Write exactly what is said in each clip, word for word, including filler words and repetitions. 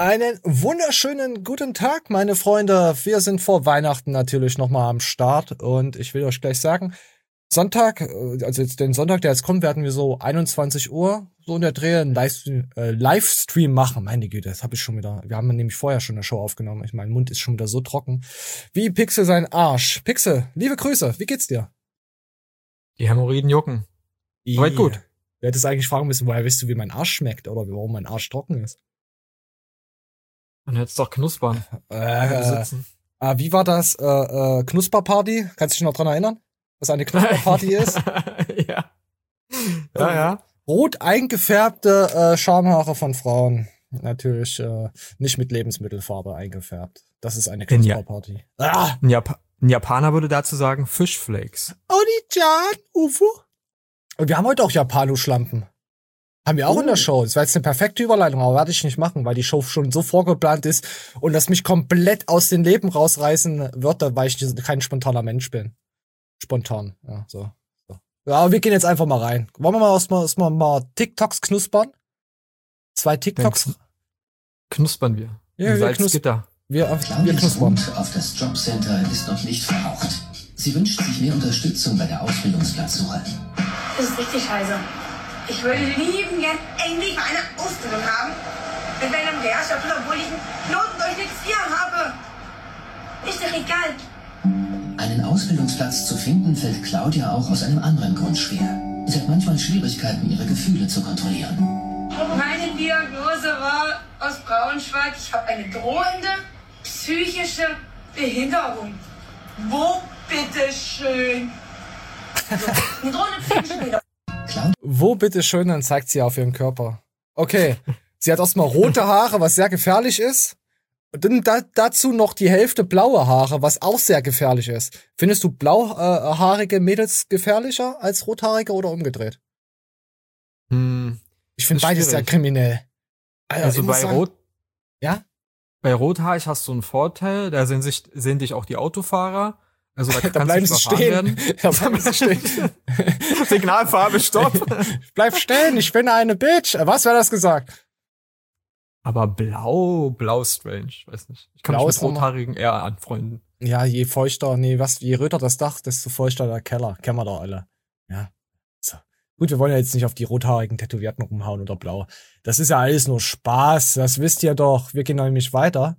Einen wunderschönen guten Tag, meine Freunde. Wir sind vor Weihnachten natürlich nochmal am Start und ich will euch gleich sagen, Sonntag, also jetzt den Sonntag, der jetzt kommt, werden wir so einundzwanzig Uhr so in der Dreh einen Livestream, äh, Livestream machen. Meine Güte, das habe ich schon wieder. Wir haben nämlich vorher schon eine Show aufgenommen. Ich mein Mund ist schon wieder so trocken. Wie Pixel sein Arsch. Pixel, liebe Grüße, wie geht's dir? Die Hämorrhoiden jucken. Soweit gut. Du hättest eigentlich fragen müssen, woher weißt du, wie mein Arsch schmeckt oder warum mein Arsch trocken ist. Man hätte es doch knuspern. Äh, äh, wie war das? Äh, äh, Knusperparty? Kannst du dich noch dran erinnern? Was eine Knusperparty ist? ja. Ja, ja. Rot eingefärbte äh, Schamhaare von Frauen. Natürlich äh, nicht mit Lebensmittelfarbe eingefärbt. Das ist eine Knusperparty. Ah! Ein, Jap- ein Japaner würde dazu sagen Fischflakes. Oni-chan, Ufo. Und wir haben heute auch Japano-Schlampen. Haben wir auch oh. in der Show. Das war jetzt eine perfekte Überleitung, aber werde ich nicht machen, weil die Show schon so vorgeplant ist und das mich komplett aus dem Leben rausreißen wird, weil ich kein spontaner Mensch bin. Spontan, ja, so. so. Ja, aber wir gehen jetzt einfach mal rein. Wollen wir mal erstmal erstmal mal TikToks knuspern? Zwei TikToks. Dann knuspern wir. Ja, wir, knus- wir, wir knuspern. Auf das Jobcenter ist noch nicht verraucht. Sie wünscht sich mehr Unterstützung bei der Ausbildungsplatzsuche. Das ist richtig scheiße. Ich würde lieben gern endlich mal eine Ausbildung haben. Mit meinem Lehrstoff, obwohl ich einen Notendurchschnitt vier habe. Ist doch egal. Einen Ausbildungsplatz zu finden, fällt Claudia auch aus einem anderen Grund schwer. Sie hat manchmal Schwierigkeiten, ihre Gefühle zu kontrollieren. Meine Diagnose war aus Braunschweig. Ich habe eine drohende psychische Behinderung. Wo bitteschön? So, eine drohende psychische Behinderung. Wo bitteschön, dann zeigt sie auf ihren Körper. Okay, sie hat erstmal rote Haare, was sehr gefährlich ist. Und dann da, dazu noch die Hälfte blaue Haare, was auch sehr gefährlich ist. Findest du blauhaarige Mädels gefährlicher als rothaarige oder umgedreht? Hm, ich finde beides sehr kriminell. Also, also bei sagen, Rot... Ja? Bei rothaarig hast du einen Vorteil, da sehen, sich, sehen dich auch die Autofahrer. Also da, da bleiben sie stehen. Da bleiben sie stehen. Signalfarbe, stopp. Bleib stehen, ich bin eine Bitch. Was, wer hat das gesagt? Aber blau, blau ist strange, weiß nicht. Ich kann blau mich mit Rothaarigen eher anfreunden. Ja, je feuchter, nee, was, je röter das Dach, desto feuchter der Keller. Kennen wir doch alle. Ja. So. Gut, wir wollen ja jetzt nicht auf die rothaarigen Tätowierten rumhauen oder blau. Das ist ja alles nur Spaß, das wisst ihr doch. Wir gehen nämlich weiter.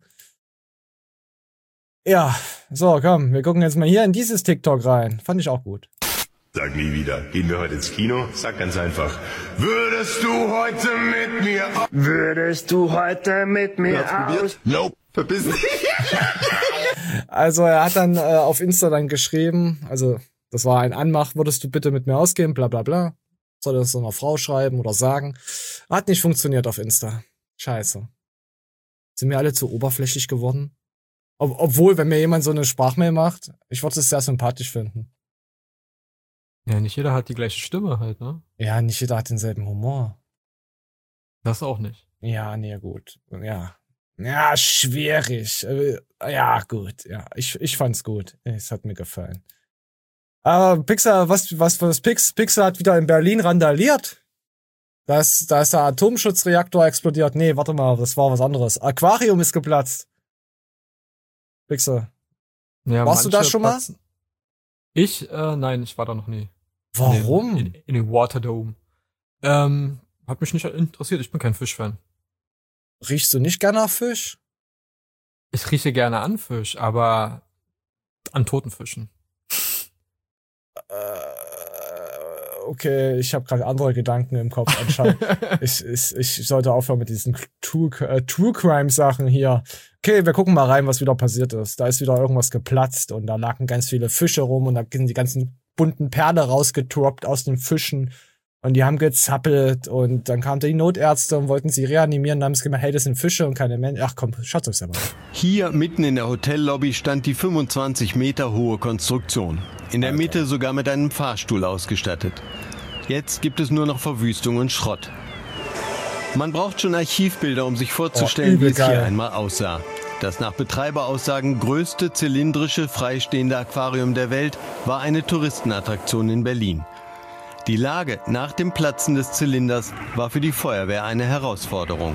Ja, so, komm, wir gucken jetzt mal hier in dieses TikTok rein. Fand ich auch gut. Sag nie wieder, gehen wir heute ins Kino? Sag ganz einfach, würdest du heute mit mir aus... Würdest du heute mit mir aus... Nope, verpiss dich. Also er hat dann äh, auf Insta dann geschrieben, also das war ein Anmach, würdest du bitte mit mir ausgehen, bla bla bla. Soll das so einer Frau schreiben oder sagen. Hat nicht funktioniert auf Insta. Scheiße. Sind wir alle zu oberflächlich geworden? Ob, obwohl, wenn mir jemand so eine Sprachmail macht, ich würde es sehr sympathisch finden. Ja, nicht jeder hat die gleiche Stimme halt, ne? Ja, nicht jeder hat denselben Humor. Das auch nicht. Ja, nee, gut. Ja. Ja, schwierig. Ja, gut. Ja, ich, ich fand's gut. Es hat mir gefallen. Aber Pixar, was, was, was Pix, Pixar hat wieder in Berlin randaliert. Da ist, da ist der Atomschutzreaktor explodiert. Nee, warte mal, das war was anderes. Aquarium ist geplatzt. Pixar. Ja, warst du da schon mal? Ich? Äh, nein, ich war da noch nie. Warum? In, in, in den Waterdome. Ähm, hat mich nicht interessiert, ich bin kein Fischfan. Riechst du nicht gerne nach Fisch? Ich rieche gerne an Fisch, aber an toten Fischen. Äh, okay, ich habe gerade andere Gedanken im Kopf anscheinend. ich, ich, ich sollte aufhören mit diesen True, äh, True Crime Sachen hier. Okay, wir gucken mal rein, was wieder passiert ist. Da ist wieder irgendwas geplatzt und da lagen ganz viele Fische rum und da sind die ganzen bunten Perle rausgetroppt aus den Fischen und die haben gezappelt und dann kamen die Notärzte und wollten sie reanimieren und haben es gemeint, hey, das sind Fische und keine Menschen. Ach komm, schaut euch das mal. Hier mitten in der Hotellobby stand die fünfundzwanzig Meter hohe Konstruktion. In der Mitte sogar mit einem Fahrstuhl ausgestattet. Jetzt gibt es nur noch Verwüstung und Schrott. Man braucht schon Archivbilder, um sich vorzustellen, oh, wie es hier einmal aussah. Das nach Betreiberaussagen größte zylindrische freistehende Aquarium der Welt war eine Touristenattraktion in Berlin. Die Lage nach dem Platzen des Zylinders war für die Feuerwehr eine Herausforderung.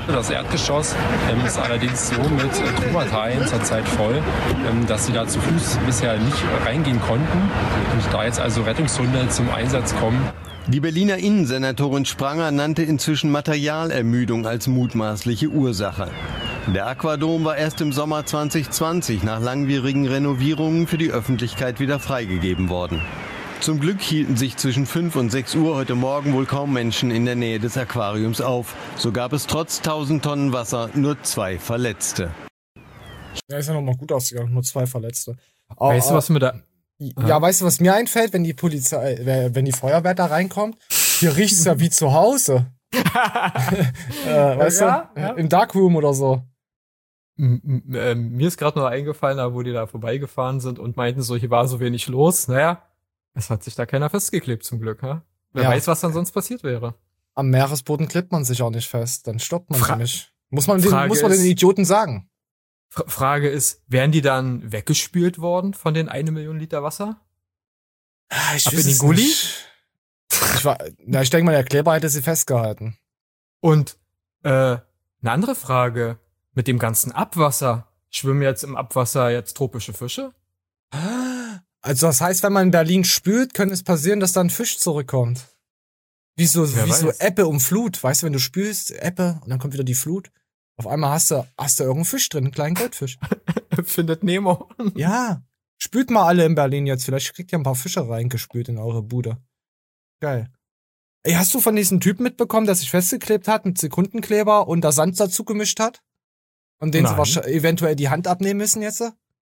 Das Erdgeschoss ähm, ist allerdings so mit äh, Trümmerteilen zurzeit voll, ähm, dass sie da zu Fuß bisher nicht äh, reingehen konnten. Und da jetzt also Rettungshunde zum Einsatz kommen. Die Berliner Innensenatorin Spranger nannte inzwischen Materialermüdung als mutmaßliche Ursache. Der Aquadom war erst im Sommer zwanzig zwanzig nach langwierigen Renovierungen für die Öffentlichkeit wieder freigegeben worden. Zum Glück hielten sich zwischen fünf und sechs Uhr heute Morgen wohl kaum Menschen in der Nähe des Aquariums auf. So gab es trotz tausend Tonnen Wasser nur zwei Verletzte. Ja, ist ja nochmal gut ausgegangen, nur zwei Verletzte. Aber, weißt du, was mir da... Ja, weißt du, was mir einfällt, wenn die Polizei, wenn die Feuerwehr da reinkommt? Hier riecht es ja wie zu Hause. äh, weißt ja, du? Ja. Im Darkroom oder so. M m äh, mir ist gerade nur eingefallen, da wo die da vorbeigefahren sind und meinten so, hier war so wenig los. Naja, es hat sich da keiner festgeklebt zum Glück. Ha? Wer Ja. weiß, was dann sonst passiert wäre. Am Meeresboden klebt man sich auch nicht fest, dann stoppt man Fra sie nicht. Muss man, den, Frage muss man den ist- Idioten sagen. F Frage ist, wären die dann weggespült worden von den eine Million Liter Wasser? Ah, Ich Ab weiß in den es Gully? nicht. Ich, war, na, ich denke mal, der Kleber hätte sie festgehalten. Und äh, eine andere Frage, mit dem ganzen Abwasser, schwimmen jetzt im Abwasser jetzt tropische Fische? Also das heißt, wenn man in Berlin spült, könnte es passieren, dass da ein Fisch zurückkommt. Wie so, Wer wie so weiß. Ebbe und Flut. Weißt du, wenn du spülst, Ebbe, und dann kommt wieder die Flut. Auf einmal hast du, hast du irgendeinen Fisch drin, einen kleinen Goldfisch. Findet Nemo. Ja. Spült mal alle in Berlin jetzt. Vielleicht kriegt ihr ein paar Fische reingespült in eure Bude. Geil. Ey, hast du von diesem Typen mitbekommen, der sich festgeklebt hat mit Sekundenkleber und da Sand dazu gemischt hat? Und den sie Nein. wahrscheinlich eventuell die Hand abnehmen müssen jetzt?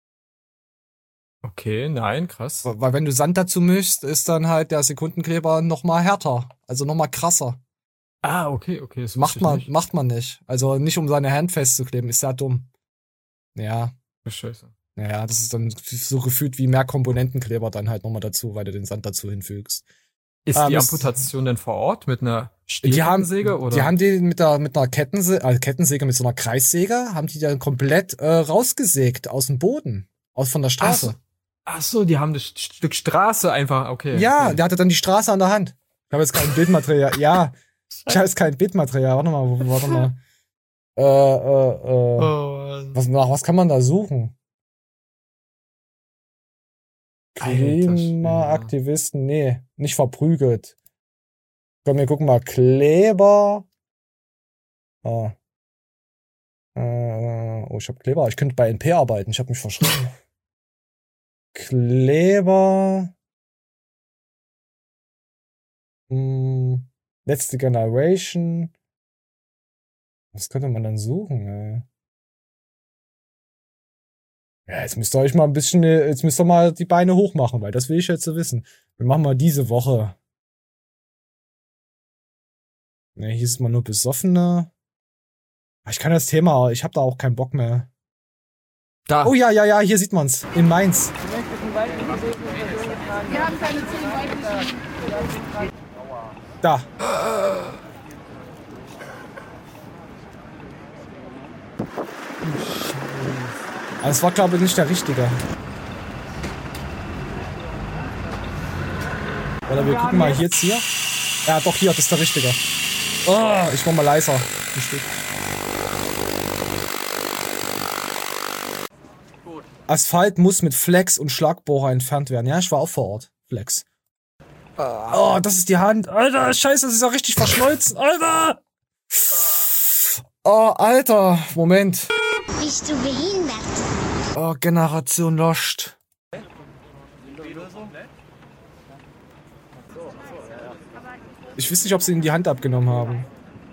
Okay, nein, krass. Weil wenn du Sand dazu mischst, ist dann halt der Sekundenkleber noch mal härter. Also noch mal krasser. Ah, okay, okay. Das Macht wusste ich man, nicht. macht man nicht. Also nicht um seine Hand festzukleben, ist ja dumm. Ja, Scheiße. ja, das ist dann so gefühlt wie mehr Komponentenkleber dann halt nochmal dazu, weil du den Sand dazu hinfügst. Ist Ähm, die es- Amputation denn vor Ort mit einer Die haben, Stielkettensäge oder? die haben die mit der mit einer Kettensäge, also Kettensäge mit so einer Kreissäge, haben die dann komplett äh, rausgesägt aus dem Boden, aus von der Straße. Ach so, ach so, die haben das St- Stück Straße einfach, okay. Ja, okay. der hatte dann die Straße an der Hand. Ich habe jetzt kein Bildmaterial. Ja, ich habe jetzt kein Bildmaterial. Warte mal, wo- warte mal. Äh, äh, äh. Oh, Was, nach was kann man da suchen? Alter Schwede. Klimaaktivisten, nee, nicht verprügelt. Komm, wir gucken mal. Kleber. Ah. Äh, oh, ich hab Kleber. Ich könnte bei N P arbeiten. Ich habe mich verschrieben. Kleber. Hm, letzte Generation. Was könnte man dann suchen, ey? Ja, jetzt müsst ihr euch mal ein bisschen, äh, jetzt müsst ihr mal die Beine hoch machen, weil das will ich jetzt so wissen. Wir machen mal diese Woche. Ne, hier ist mal nur Besoffene. Ah, Ich kann das Thema, ich habe da auch keinen Bock mehr. Da. Oh ja, ja, ja, hier sieht man's. In Mainz. Da. Aber es war, glaube ich, nicht der richtige. Oder wir gucken mal jetzt hier. Ja, doch, hier, das ist der richtige. Oh, ich mach mal leiser. Ein Stück. Asphalt muss mit Flex und Schlagbohrer entfernt werden. Ja, ich war auch vor Ort. Flex. Oh, das ist die Hand. Alter, scheiße, das ist ja richtig verschmolzen. Alter! Oh, Alter. Moment. Bist du behindert? Oh, Generation Lost. Ich weiß nicht, ob sie ihm die Hand abgenommen haben.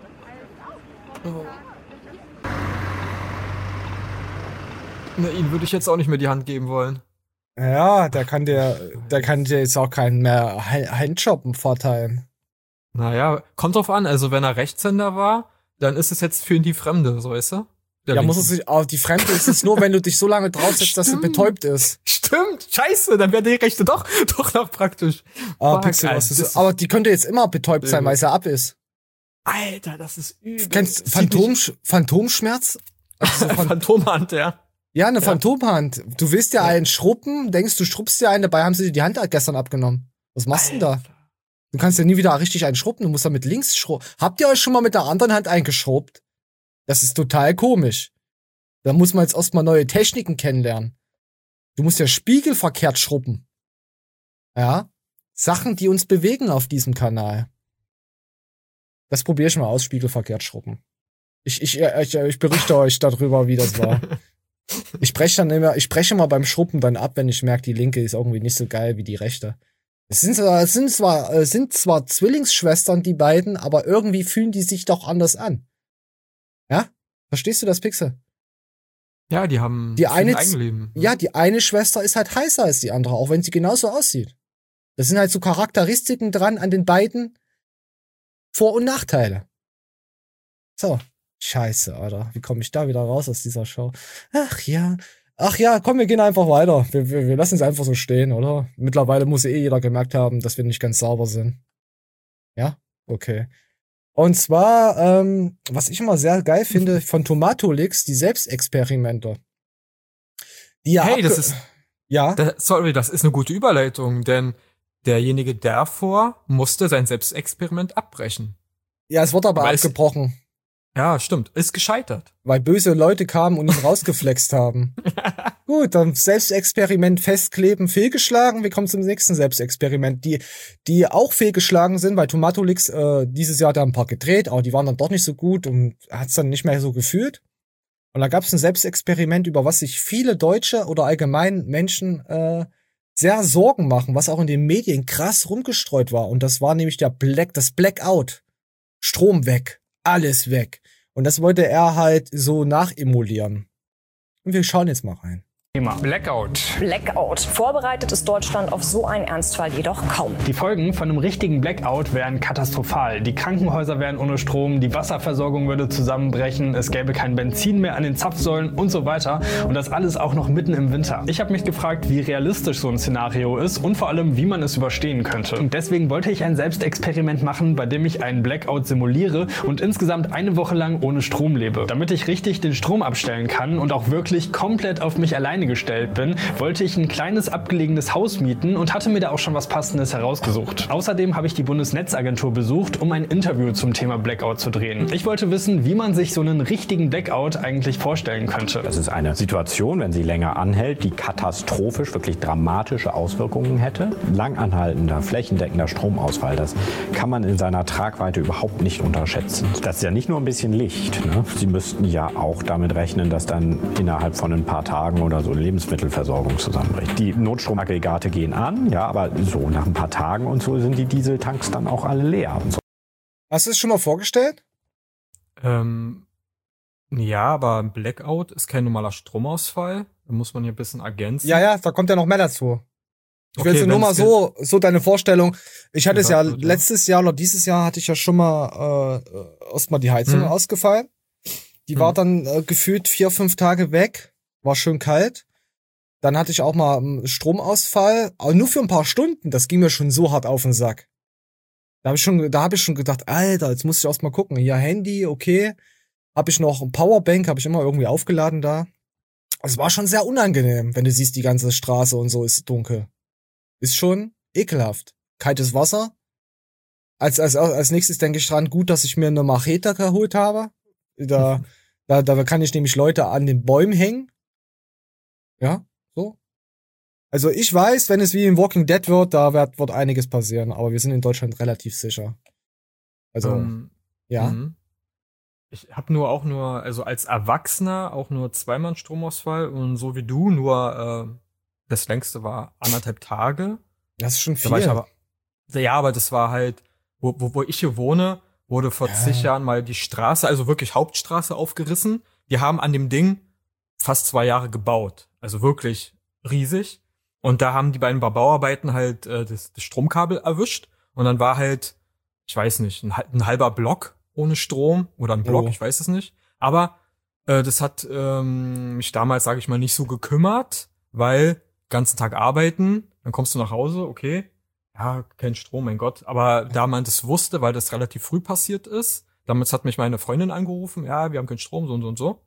Na, ihn würde ich jetzt auch nicht mehr die Hand geben wollen. Ja, der kann dir, der kann dir jetzt auch keinen mehr Ha- Handshoppen verteilen. Naja, kommt drauf an. Also, wenn er Rechtshänder war, dann ist es jetzt für ihn die Fremde, so weißt du? Der Ja, muss Linken. es sich, aber die Fremde ist es nur, wenn du dich so lange draufsetzt, dass sie Stimmt. betäubt ist. Stimmt, scheiße, dann wäre die Rechte doch, doch noch praktisch. Aber, Fuck, Pixel, Alter, was ist, das- aber die könnte jetzt immer betäubt sein, Übel. weil sie ab ist. Alter, das ist übel. Kennst du Sieht Phantom, nicht- Phantomschmerz? Also so Phan- Phantomhand, ja. ja, eine Phantomhand. Du willst dir einen schruppen, denkst du schrubbst dir einen, dabei haben sie dir die Hand gestern abgenommen. Was machst du denn da? Du kannst ja nie wieder richtig einen schrubben, du musst da mit links schrubben. Habt ihr euch schon mal mit der anderen Hand eingeschrubbt? Das ist total komisch. Da muss man jetzt erstmal neue Techniken kennenlernen. Du musst ja spiegelverkehrt schrubben. Ja? Sachen, die uns bewegen auf diesem Kanal. Das probiere ich mal aus, spiegelverkehrt schrubben. Ich, ich, ich, ich berichte euch darüber, wie das war. Ich breche dann immer, ich breche mal beim Schrubben dann ab, wenn ich merke, die linke ist irgendwie nicht so geil wie die rechte. Es sind, es sind zwar, es sind zwar Zwillingsschwestern, die beiden, aber irgendwie fühlen die sich doch anders an. Ja? Verstehst du das, Pixel? Ja, die haben die eine, Eigenleben. Ja, die eine Schwester ist halt heißer als die andere, auch wenn sie genauso aussieht. Das sind halt so Charakteristiken dran an den beiden. Vor- und Nachteile. So. Scheiße, Alter. Wie komme ich da wieder raus aus dieser Show? Ach ja. Ach ja, komm, wir gehen einfach weiter. Wir, wir, wir lassen es einfach so stehen, oder? Mittlerweile muss eh jeder gemerkt haben, dass wir nicht ganz sauber sind. Ja? Okay. Und zwar, ähm, was ich immer sehr geil finde, von Tomatolix, die Selbstexperimente. Die ja hey, das ist, ja. Das, sorry, das ist eine gute Überleitung, denn derjenige davor musste sein Selbstexperiment abbrechen. Ja, es wurde aber Weil abgebrochen. Es, ja, stimmt. Ist gescheitert. Weil böse Leute kamen und ihn rausgeflext haben. Gut, dann Selbstexperiment festkleben, fehlgeschlagen. Wir kommen zum nächsten Selbstexperiment. Die, die auch fehlgeschlagen sind, weil Tomatolix äh, dieses Jahr da ein paar gedreht, aber die waren dann doch nicht so gut und hat es dann nicht mehr so gefühlt. Und da gab es ein Selbstexperiment, über was sich viele Deutsche oder allgemein Menschen äh, sehr Sorgen machen, was auch in den Medien krass rumgestreut war. Und das war nämlich der Black, das Blackout. Strom weg. Alles weg. Und das wollte er halt so nachemulieren. Und wir schauen jetzt mal rein. Thema Blackout. Blackout. Vorbereitet ist Deutschland auf so einen Ernstfall jedoch kaum. Die Folgen von einem richtigen Blackout wären katastrophal. Die Krankenhäuser wären ohne Strom, die Wasserversorgung würde zusammenbrechen, es gäbe kein Benzin mehr an den Zapfsäulen und so weiter. Und das alles auch noch mitten im Winter. Ich habe mich gefragt, wie realistisch so ein Szenario ist und vor allem, wie man es überstehen könnte. Und deswegen wollte ich ein Selbstexperiment machen, bei dem ich einen Blackout simuliere und insgesamt eine Woche lang ohne Strom lebe. Damit ich richtig den Strom abstellen kann und auch wirklich komplett auf mich alleine gestellt bin, wollte ich ein kleines abgelegenes Haus mieten und hatte mir da auch schon was Passendes herausgesucht. Außerdem habe ich die Bundesnetzagentur besucht, um ein Interview zum Thema Blackout zu drehen. Ich wollte wissen, wie man sich so einen richtigen Blackout eigentlich vorstellen könnte. Das ist eine Situation, wenn sie länger anhält, die katastrophisch, wirklich dramatische Auswirkungen hätte. Lang anhaltender, flächendeckender Stromausfall, das kann man in seiner Tragweite überhaupt nicht unterschätzen. Das ist ja nicht nur ein bisschen Licht, ne? Sie müssten ja auch damit rechnen, dass dann innerhalb von ein paar Tagen oder so Lebensmittelversorgung zusammenbricht. Die Notstromaggregate gehen an, ja, aber so nach ein paar Tagen und so sind die Dieseltanks dann auch alle leer. Und so. Hast du es schon mal vorgestellt? Ähm, ja, aber ein Blackout ist kein normaler Stromausfall. Da muss man hier ein bisschen ergänzen. Ja, ja, da kommt ja noch mehr dazu. Ich will Okay, jetzt nur mal wenn's so, so deine Vorstellung. Ich hatte es ja gesagt wird, ja. letztes Jahr oder dieses Jahr hatte ich ja schon mal äh, erstmal die Heizung Hm. ausgefallen. Die war Hm. dann äh, gefühlt vier, fünf Tage weg. War schön kalt. Dann hatte ich auch mal einen Stromausfall, aber nur für ein paar Stunden. Das ging mir schon so hart auf den Sack. Da habe ich schon, da habe ich schon gedacht, Alter, jetzt muss ich erst mal gucken. Ja, Handy, okay. Habe ich noch ein Powerbank, habe ich immer irgendwie aufgeladen da. Es war schon sehr unangenehm, wenn du siehst, die ganze Straße und so ist dunkel. Ist schon ekelhaft. Kaltes Wasser. Als, als, als nächstes denke ich dran, gut, dass ich mir eine Machete geholt habe. Da, da, da kann ich nämlich Leute an den Bäumen hängen. Ja, so. Also ich weiß, wenn es wie in Walking Dead wird, da wird, wird einiges passieren, aber wir sind in Deutschland relativ sicher. Also, Ähm, ja. mhm. Ich habe nur auch nur, also als Erwachsener auch nur zweimal einen Stromausfall und so wie du nur, äh, das längste war anderthalb Tage. Das ist schon Da war ich viel. aber, ja, aber das war halt, wo, wo, wo ich hier wohne, wurde vor Ja. zig Jahren mal die Straße, also wirklich Hauptstraße aufgerissen. Die haben an dem Ding fast zwei Jahre gebaut. Also wirklich riesig. Und da haben die beiden Bauarbeiten halt äh, das, das Stromkabel erwischt. Und dann war halt, ich weiß nicht, ein, ein halber Block ohne Strom oder ein Block, Oh. ich weiß es nicht. Aber äh, das hat ähm, mich damals, sage ich mal, nicht so gekümmert, weil ganzen Tag arbeiten, dann kommst du nach Hause, okay, ja, kein Strom, mein Gott. Aber da man das wusste, weil das relativ früh passiert ist, damals hat mich meine Freundin angerufen, ja, wir haben keinen Strom, so und so und so.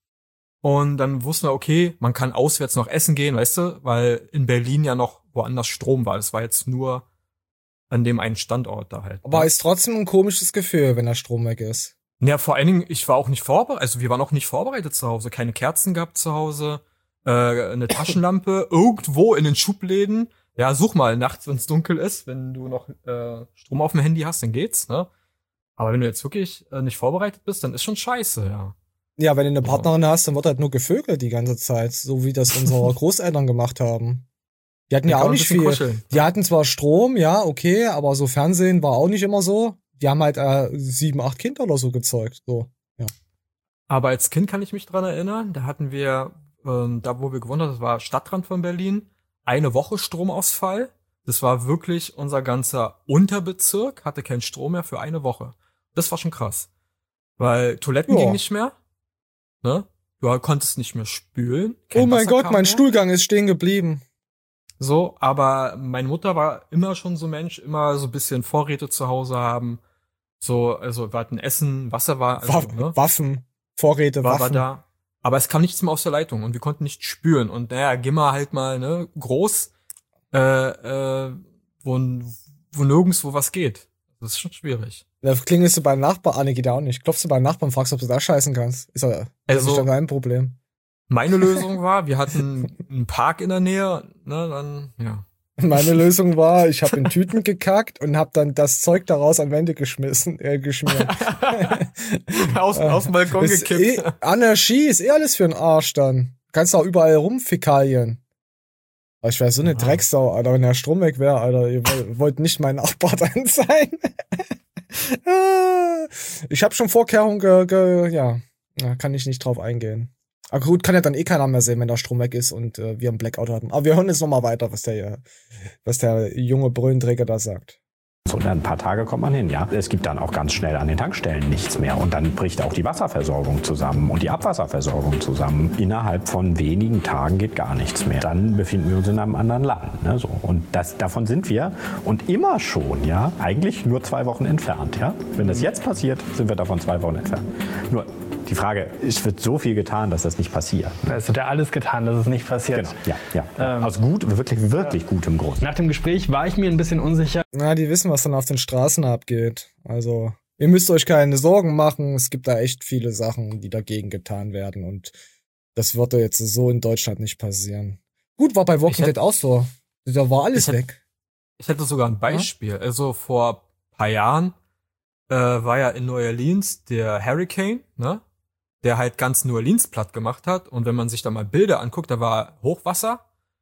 Und dann wussten wir, okay, man kann auswärts noch essen gehen, weißt du, weil in Berlin ja noch woanders Strom war. Das war jetzt nur an dem einen Standort da halt. Aber ne? ist trotzdem ein komisches Gefühl, wenn der Strom weg ist. Ja, vor allen Dingen, ich war auch nicht vorbereitet, also wir waren auch nicht vorbereitet zu Hause. Keine Kerzen gehabt zu Hause, äh, eine Taschenlampe, irgendwo in den Schubläden. Ja, such mal nachts, wenn es dunkel ist, wenn du noch äh, Strom auf dem Handy hast, dann geht's, ne? Aber wenn du jetzt wirklich äh, nicht vorbereitet bist, dann ist schon scheiße, ja. Ja, wenn du eine Partnerin hast, dann wird halt nur gevögelt die ganze Zeit, so wie das unsere Großeltern gemacht haben. Die hatten ja auch nicht viel. Kuscheln. Die hatten zwar Strom, ja, okay, aber so Fernsehen war auch nicht immer so. Die haben halt äh, sieben, acht Kinder oder so gezeugt, so, ja. Aber als Kind kann ich mich dran erinnern, da hatten wir, ähm, da wo wir gewohnt haben, das war Stadtrand von Berlin, eine Woche Stromausfall. Das war wirklich unser ganzer Unterbezirk, hatte keinen Strom mehr für eine Woche. Das war schon krass. Weil Toiletten ja. ging nicht mehr. Ne? Du konntest nicht mehr spülen. Oh mein Gott, mein mehr. Stuhlgang ist stehen geblieben. So, aber meine Mutter war immer schon so Mensch, immer so ein bisschen Vorräte zu Hause haben. So, also wir hatten Essen, Wasser war. Also, Waffen, ne? Waffen, Vorräte, war, Waffen. War da. Aber es kam nichts mehr aus der Leitung und wir konnten nicht spüren. Und naja, geh mal halt mal, ne, groß, äh, äh, wo, wo nirgendwo was geht. Das ist schon schwierig. Da klingelst du beim Nachbarn, ah, ne, geht ja auch nicht. Klopfst du beim Nachbarn, fragst, ob du da scheißen kannst. Ist ja also, nicht dein Problem. Meine Lösung war, wir hatten einen Park in der Nähe, ne, dann, ja. Meine Lösung war, ich habe in Tüten gekackt und habe dann das Zeug daraus an Wände geschmissen, äh, geschmiert. aus, aus dem Balkon ist gekippt. Eh, Anarchie ist eh alles für den Arsch dann. Kannst auch überall rumfäkalien. Aber ich wäre so eine ja. Drecksau, Alter, wenn der Strom weg wäre, Alter. Ihr wollt nicht mein Nachbar dann sein. Ich habe schon Vorkehrungen, ge, ge, ja, da kann ich nicht drauf eingehen. Aber gut, kann ja dann eh keiner mehr sehen, wenn der Strom weg ist und äh, wir einen Blackout haben. Aber wir hören jetzt nochmal weiter, was der, was der junge Brüllenträger da sagt. So, ein paar Tage kommt man hin, ja. Es gibt dann auch ganz schnell an den Tankstellen nichts mehr. Und dann bricht auch die Wasserversorgung zusammen und die Abwasserversorgung zusammen. Innerhalb von wenigen Tagen geht gar nichts mehr. Dann befinden wir uns in einem anderen Land. Ne, so. Und das, davon sind wir und immer schon, ja, eigentlich nur zwei Wochen entfernt, ja. Wenn das jetzt passiert, sind wir davon zwei Wochen entfernt. Nur die Frage, es wird so viel getan, dass das nicht passiert. Es wird ja alles getan, dass es nicht passiert. Genau. Ja, ja. Ähm, Aus gut, wirklich, wirklich ja. gutem Grund. Nach dem Gespräch war ich mir ein bisschen unsicher. Na, die wissen, was dann auf den Straßen abgeht. Also, ihr müsst euch keine Sorgen machen. Es gibt da echt viele Sachen, die dagegen getan werden. Und das wird ja jetzt so in Deutschland nicht passieren. Gut, war bei Walking Dead auch so. Da war alles ich weg. Hätte, ich hätte sogar ein Beispiel. Ja? Also, vor ein paar Jahren äh, war ja in New Orleans der Hurricane, ne? Der halt ganz New Orleans platt gemacht hat. Und wenn man sich da mal Bilder anguckt, da war Hochwasser.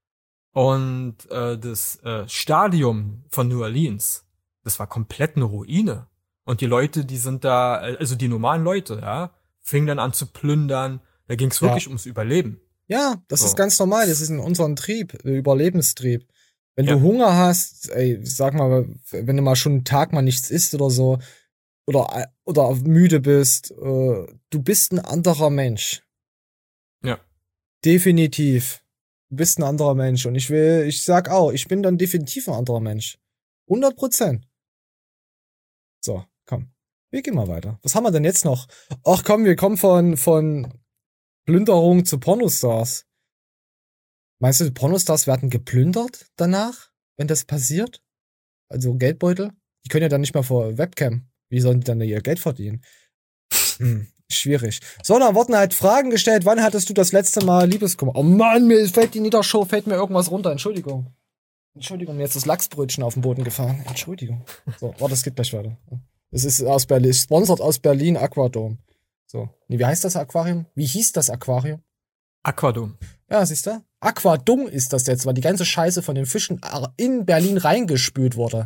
Und äh, das äh, Stadion von New Orleans, das war komplett eine Ruine. Und die Leute, die sind da, also die normalen Leute, ja, fingen dann an zu plündern. Da ging es wirklich ja. ums Überleben. Ja, das so. ist ganz normal. Das ist in unserem Trieb, Überlebenstrieb. Wenn ja. du Hunger hast, ey, sag mal, wenn du mal schon einen Tag mal nichts isst oder so, oder oder müde bist, äh, du bist ein anderer Mensch. Ja. Definitiv. Du bist ein anderer Mensch. Und ich will, ich sag auch, ich bin dann definitiv ein anderer Mensch. hundert Prozent. So, komm. Wir gehen mal weiter. Was haben wir denn jetzt noch? Ach komm, wir kommen von, von Plünderung zu Pornostars. Meinst du, die Pornostars werden geplündert danach, wenn das passiert? Also Geldbeutel? Die können ja dann nicht mehr vor Webcam. Wie sollen die dann ihr Geld verdienen? Hm, schwierig. So, dann wurden halt Fragen gestellt. Wann hattest du das letzte Mal Liebeskummer? Oh Mann, mir fällt die Niedershow, fällt mir irgendwas runter. Entschuldigung. Entschuldigung, mir ist das Lachsbrötchen auf den Boden gefallen. Entschuldigung. So, warte, das geht gleich weiter. Es ist aus Berlin, sponsert aus Berlin, Aquadome. So. Nee, wie heißt das Aquarium? Wie hieß das Aquarium? Aquadome. Ja, siehst du? Aquadome ist das jetzt, weil die ganze Scheiße von den Fischen in Berlin reingespült wurde.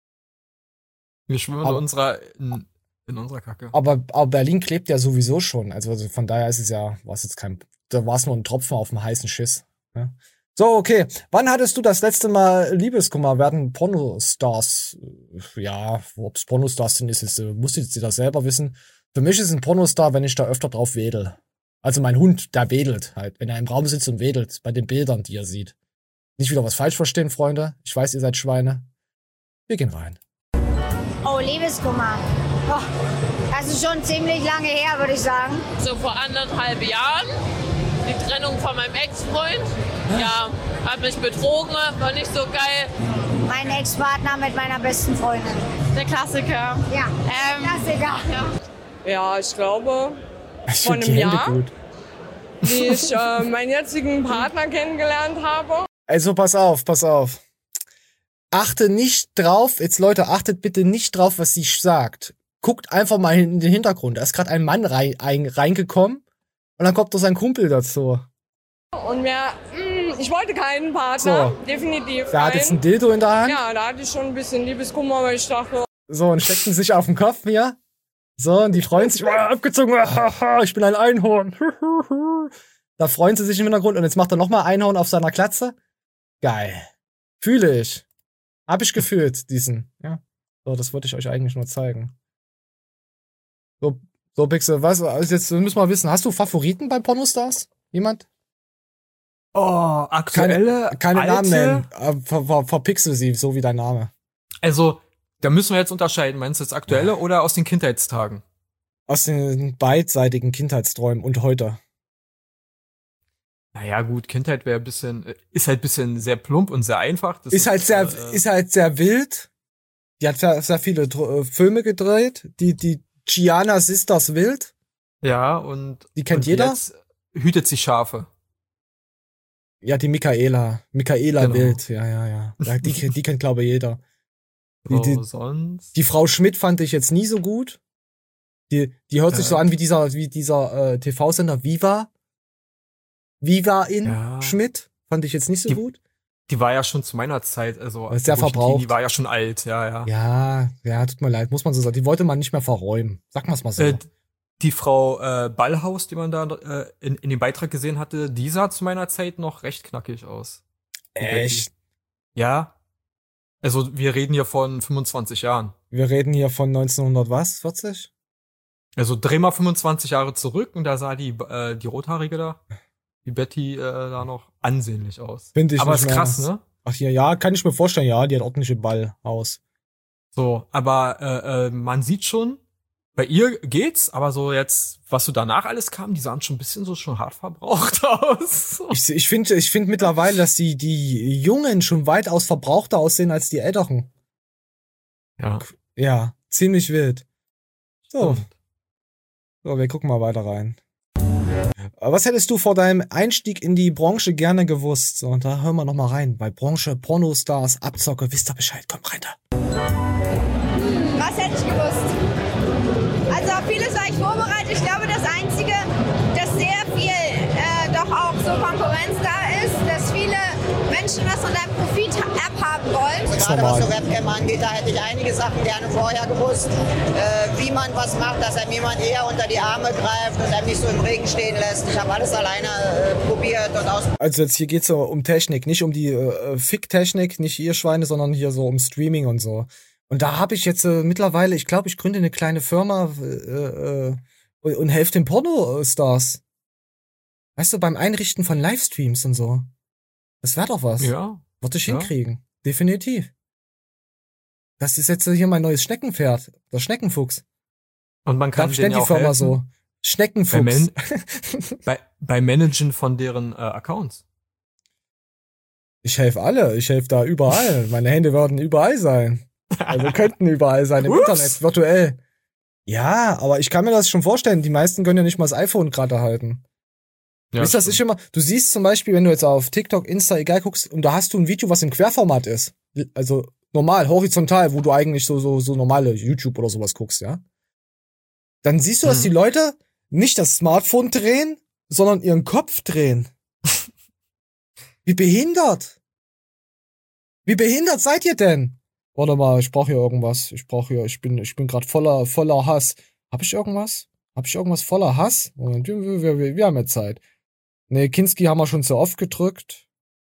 Wir schwimmen aber, in unserer, in, in unserer Kacke. Aber, aber Berlin klebt ja sowieso schon. Also, also von daher ist es ja, war es jetzt kein, da war es nur ein Tropfen auf dem heißen Schiss. Ja. So, okay. Wann hattest du das letzte Mal Liebeskummer? Werden Pornostars, ja, ob es Pornostars sind, ist es, muss ich jetzt das selber wissen. Für mich ist ein Pornostar, wenn ich da öfter drauf wedel. Also mein Hund, der wedelt halt. Wenn er im Raum sitzt und wedelt, bei den Bildern, die er sieht. Nicht wieder was falsch verstehen, Freunde. Ich weiß, ihr seid Schweine. Wir gehen rein. Oh, Liebeskummer. Oh, das ist schon ziemlich lange her, würde ich sagen. So vor anderthalb Jahren. Die Trennung von meinem Ex-Freund. Ja, hat mich betrogen, war nicht so geil. Mein Ex-Partner mit meiner besten Freundin. Der Klassiker. Ja, ähm, Klassiker. Ja. Ja, ich glaube, Ich vor find einem die Hände Jahr, gut. wie ich äh, meinen jetzigen Partner kennengelernt habe. Also pass auf, pass auf. Achte nicht drauf, jetzt Leute, achtet bitte nicht drauf, was sie sagt. Guckt einfach mal in den Hintergrund. Da ist gerade ein Mann rein, ein, reingekommen und dann kommt doch sein Kumpel dazu. Und mir, mh, ich wollte keinen Partner, So. definitiv. Der hat keinen. jetzt ein Dildo in der Hand. Ja, da hatte ich schon ein bisschen Liebeskummer, weil ich dachte, So, und steckten sich auf den Kopf hier. So, und die freuen sich, oh, abgezogen, ich bin ein Einhorn. Da freuen sie sich im Hintergrund und jetzt macht er nochmal Einhorn auf seiner Glatze. Geil. Fühle ich. Hab ich gefühlt, diesen. Ja. So, das wollte ich euch eigentlich nur zeigen. So, so Pixel, was, also jetzt müssen wir wissen, hast du Favoriten bei Pornostars? Jemand? Oh, aktuelle, Keine, keine alte? Namen nennen. Äh, Ver, ver, verpixel sie, so wie dein Name. Also, da müssen wir jetzt unterscheiden. Meinst du jetzt aktuelle ja. oder aus den Kindheitstagen? Aus den beidseitigen Kindheitsträumen und heute. Naja, gut, Kindheit wäre ein bisschen, ist halt ein bisschen sehr plump und sehr einfach. Das ist, ist halt sehr, äh, ist halt sehr wild. Die hat sehr, sehr viele äh, Filme gedreht. Die, die Gianna Sisters Wild. Ja, und. Die kennt und jeder. Jetzt hütet sie Schafe. Ja, die Michaela. Michaela Genau. Wild. Ja, ja, ja. ja die, die kennt, glaube ich, jeder. Die, So, die, sonst. die Frau Schmidt fand ich jetzt nie so gut. Die, die hört sich Ja. so an wie dieser, wie dieser äh, T V-Sender Viva. Viva in Ja. Schmidt. Fand ich jetzt nicht so Die- gut. Die war ja schon zu meiner Zeit, also. Ist sehr wo ich ein verbraucht. Teenie war ja schon alt, ja, ja. Ja, ja, tut mir leid, muss man so sagen. Die wollte man nicht mehr verräumen. Sag mal's mal so. Äh, die Frau äh, Ballhaus, die man da äh, in, in dem Beitrag gesehen hatte, die sah zu meiner Zeit noch recht knackig aus. Die Echt? Betty. Ja. Also wir reden hier von fünfundzwanzig Jahren. Wir reden hier von neunzehnhundert was? vierzig? Also dreh mal fünfundzwanzig Jahre zurück und da sah die äh, die Rothaarige da, die Betty äh, da noch ansehnlich aus. Finde ich Aber nicht ist mehr. krass, ne? Ach ja, ja, kann ich mir vorstellen, ja, die hat ordentliche Ballhaus. So, aber äh, äh, man sieht schon, bei ihr geht's, aber so jetzt, was so danach alles kam, die sahen schon ein bisschen so schon hart verbraucht aus. Ich, ich finde ich find mittlerweile, dass die, die Jungen schon weitaus verbrauchter aussehen als die Älteren. Ja. Ja, ziemlich wild. So. Stimmt. So, wir gucken mal weiter rein. Was hättest du vor deinem Einstieg in die Branche gerne gewusst? So, und da hören wir noch mal rein. Bei Branche, Pornostars, Abzocke, wisst ihr Bescheid. Komm rein da. Was hätte ich gewusst? Also auf vieles war ich vorbereitet. Ich glaube, das Einzige, dass sehr viel äh, doch auch so Konkurrenz da ist, dass viele Menschen was von deinem Profit abhaben wollen. Also gerade was so Webcam angeht, da hätte ich einige Sachen gerne vorher gewusst, äh, wie man was macht, dass einem jemand eher unter die Arme greift und einem nicht so im Regen stehen lässt. Ich habe alles alleine äh, probiert und ausprobiert. Also jetzt hier geht's so um Technik, nicht um die äh, Fick-Technik, nicht ihr Schweine, sondern hier so um Streaming und so. Und da habe ich jetzt äh, mittlerweile, ich glaube, ich gründe eine kleine Firma äh, äh, und, und helfe den Pornostars. Weißt du, beim Einrichten von Livestreams und so. Das wäre doch was. Ja. Würde ich Ja. hinkriegen. Definitiv. Das ist jetzt hier mein neues Schneckenpferd. Der Schneckenfuchs. Und man kann Darf denen die ja auch Firma helfen, so. bei, Schneckenfuchs. Man bei, bei Managen von deren äh, Accounts. Ich helfe alle. Ich helfe da überall. Meine Hände werden überall sein. Also könnten überall sein im Ups. Internet, virtuell. Ja, aber ich kann mir das schon vorstellen. Die meisten können ja nicht mal das iPhone gerade halten. Ja, Wisst ihr, das ist immer, du siehst zum Beispiel, wenn du jetzt auf TikTok, Insta, egal guckst, und da hast du ein Video, was im Querformat ist. Also normal, horizontal, wo du eigentlich so, so, so normale YouTube oder sowas guckst, ja. Dann siehst du, dass Mhm. die Leute nicht das Smartphone drehen, sondern ihren Kopf drehen. Wie behindert. Wie behindert seid ihr denn? Warte mal, ich brauche hier irgendwas. Ich brauche hier, ich bin, ich bin gerade voller, voller Hass. Hab ich irgendwas? Hab ich irgendwas voller Hass? Moment, wir, wir, wir, wir haben ja Zeit. Nee, Kinski haben wir schon zu oft gedrückt.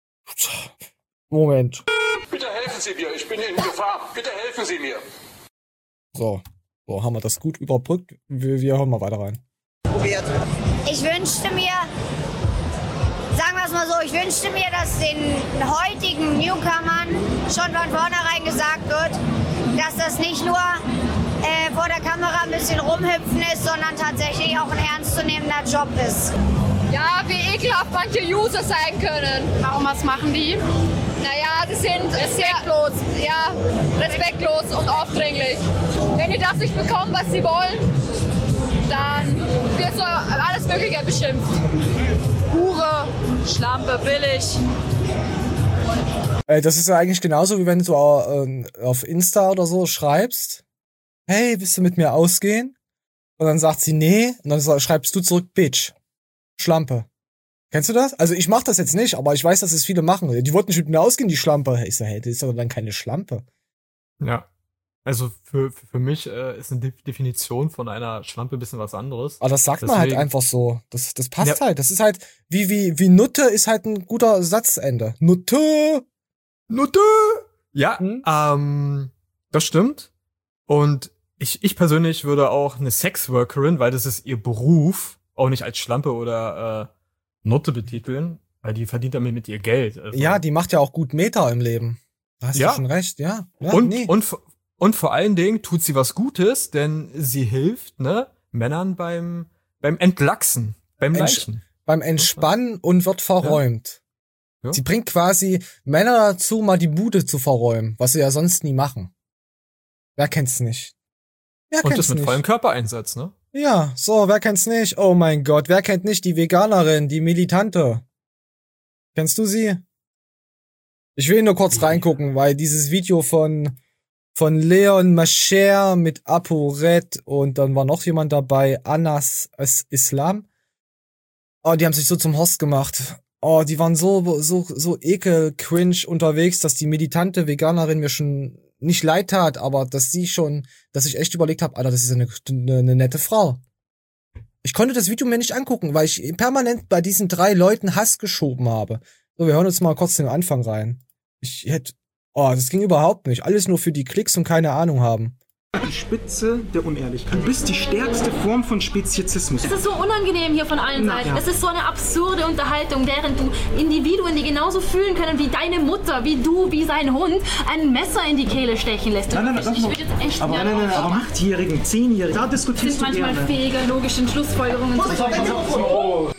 Moment. Bitte helfen Sie mir, ich bin in Gefahr. Bitte helfen Sie mir. So. So, haben wir das gut überbrückt. Wir, wir hören mal weiter rein. probiert. Ich wünschte mir, sagen wir es mal so, ich wünschte mir, dass den heutigen Newcomern schon von vornherein gesagt wird, dass das nicht nur äh, vor der Kamera ein bisschen rumhüpfen ist, sondern tatsächlich auch ein ernstzunehmender Job ist. Ja, wie ekelhaft manche User sein können. Warum, was machen die? Naja, sie sind respektlos. Ja, respektlos und aufdringlich. Wenn die das nicht bekommen, was sie wollen, dann wird so alles Mögliche beschimpft. Hure, Schlampe, billig. Ey, das ist ja eigentlich genauso, wie wenn du äh, auf Insta oder so schreibst, hey, willst du mit mir ausgehen? Und dann sagt sie, nee. Und dann schreibst du zurück, Bitch. Schlampe. Kennst du das? Also ich mach das jetzt nicht, aber ich weiß, dass es viele machen. Die wollten nicht mit mir ausgehen, die Schlampe. Ich so, hey, das ist doch dann keine Schlampe. Ja. Also für, für mich äh, ist eine De- Definition von einer Schlampe ein bisschen was anderes. Aber das sagt Deswegen, man halt einfach so. Das, das passt ja. halt. Das ist halt, wie, wie, wie Nutte ist halt ein guter Satzende. Nutte! Nutte! Ja, hm? ähm, das stimmt. Und ich, ich persönlich würde auch eine Sexworkerin, weil das ist ihr Beruf, auch nicht als Schlampe oder äh, Nutte betiteln, weil die verdient damit mit ihr Geld. Also. Ja, die macht ja auch gut Meter im Leben. Da hast ja. du schon recht, ja. ja und, nee. und, und vor allen Dingen tut sie was Gutes, denn sie hilft, ne, Männern beim, beim Entlachsen, beim Leichen. Entsch- beim Entspannen und wird verräumt. Ja. Ja. Sie bringt quasi Männer dazu, mal die Bude zu verräumen, was sie ja sonst nie machen. Wer kennt's nicht? Wer und kennt's das mit nicht? vollem Körpereinsatz, ne? Ja, so, wer kennt's nicht? Oh mein Gott, wer kennt nicht die Veganerin, die Militante? Kennst du sie? Ich will nur kurz reingucken, weil dieses Video von von Leon Mascher mit ApoRed und dann war noch jemand dabei, Anas Islam. Oh, die haben sich so zum Host gemacht. Oh, die waren so so so ekel cringe unterwegs, dass die militante Veganerin mir schon nicht leid tat, aber dass sie schon, dass ich echt überlegt habe, Alter, das ist eine, eine, eine nette Frau. Ich konnte das Video mir nicht angucken, weil ich permanent bei diesen drei Leuten Hass geschoben habe. So, wir hören uns mal kurz den Anfang rein. Ich hätte, oh, das ging überhaupt nicht. Alles nur für die Klicks und keine Ahnung haben. Die Spitze der Unehrlichkeit. Du bist die stärkste Form von Speziesismus. Es ist so unangenehm hier von allen Na, Seiten. ja. Es ist so eine absurde Unterhaltung, während du Individuen, die genauso fühlen können wie deine Mutter, wie du, wie sein Hund, ein Messer in die Kehle stechen lässt. Nein, nein, ich nein, ich würde jetzt echt aber, nein, nein, nein, aber achtjährigen, zehnjährigen, da diskutierst sind manchmal du gerne. fähiger, logischen Schlussfolgerungen zu treffen.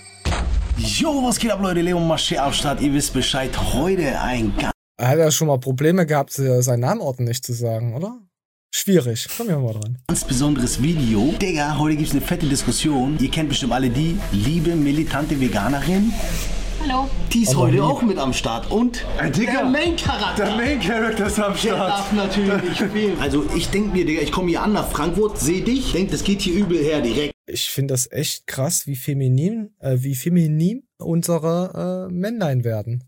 Jo, was geht ab, Leute? Leon Mascher am Start. Ihr wisst Bescheid. Heute ein ganz... Er hat ja schon mal Probleme gehabt, seinen Namen ordentlich zu sagen, oder? Schwierig. Komm ja mal dran. Ganz besonderes Video. Digga, heute gibt's eine fette Diskussion. Ihr kennt bestimmt alle die liebe militante Veganerin. Hallo. Die ist Aber heute nie. auch mit am Start. Und Äh, Digga, der Main-Charakter. Der Main-Character ist am Der Start. darf natürlich spielen. Also ich denk mir, Digga, ich komme hier an nach Frankfurt, seh dich, denk, das geht hier übel her direkt. Ich finde das echt krass, wie feminin, äh, wie feminin unsere äh, Männlein werden.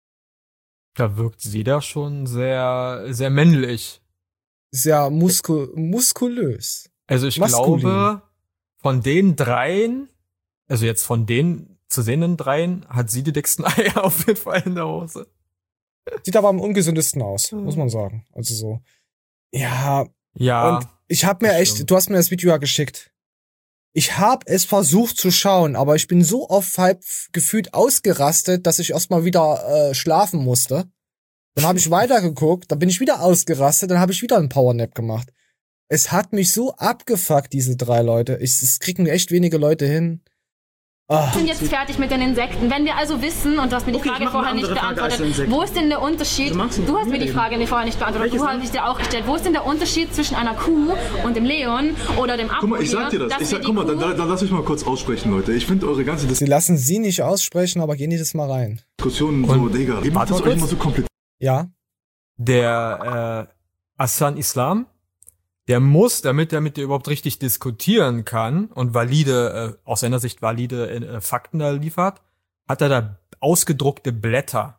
Da wirkt sie da schon sehr, sehr männlich. Sehr musku- muskulös. Also ich Maskulin. glaube, von den dreien, also jetzt von den zu sehenden dreien, hat sie die dicksten Eier auf jeden Fall in der Hose. Sieht aber am ungesündesten aus, muss man sagen. Also so. Ja. Ja. Und ich hab mir echt, stimmt. du hast mir das Video ja geschickt. Ich hab es versucht zu schauen, aber ich bin so oft halb gefühlt ausgerastet, dass ich erstmal wieder äh, schlafen musste. Dann habe ich weitergeguckt, dann bin ich wieder ausgerastet, dann habe ich wieder einen Powernap gemacht. Es hat mich so abgefuckt, diese drei Leute. Ich, es kriegen echt wenige Leute hin. Oh. Wir sind jetzt fertig mit den Insekten. Wenn wir also wissen, und du hast mir die Okay, ich Frage mach vorher eine nicht andere Frage als beantwortet, Insekten. wo ist denn der Unterschied? Du magst Du nicht hast mit mir die mir Frage nicht vorher nicht beantwortet, Welches du hast dich dir auch gestellt. Wo ist denn der Unterschied zwischen einer Kuh und dem Leon oder dem Apo? Guck mal, ich sag dir hier, das. dass Ich wir sag, die guck mal, dann, Kuh- dann, dann lass mich mal kurz aussprechen, Leute. Ich finde eure ganze Sie lassen sie nicht aussprechen, aber gehen die das mal rein. Diskussion so, Digga. Ihr macht das euch immer so kompliziert. Ja. Der äh, Hassan Islam, der muss, damit er mit dir überhaupt richtig diskutieren kann und valide, äh, aus seiner Sicht valide äh, Fakten da liefert, hat er da ausgedruckte Blätter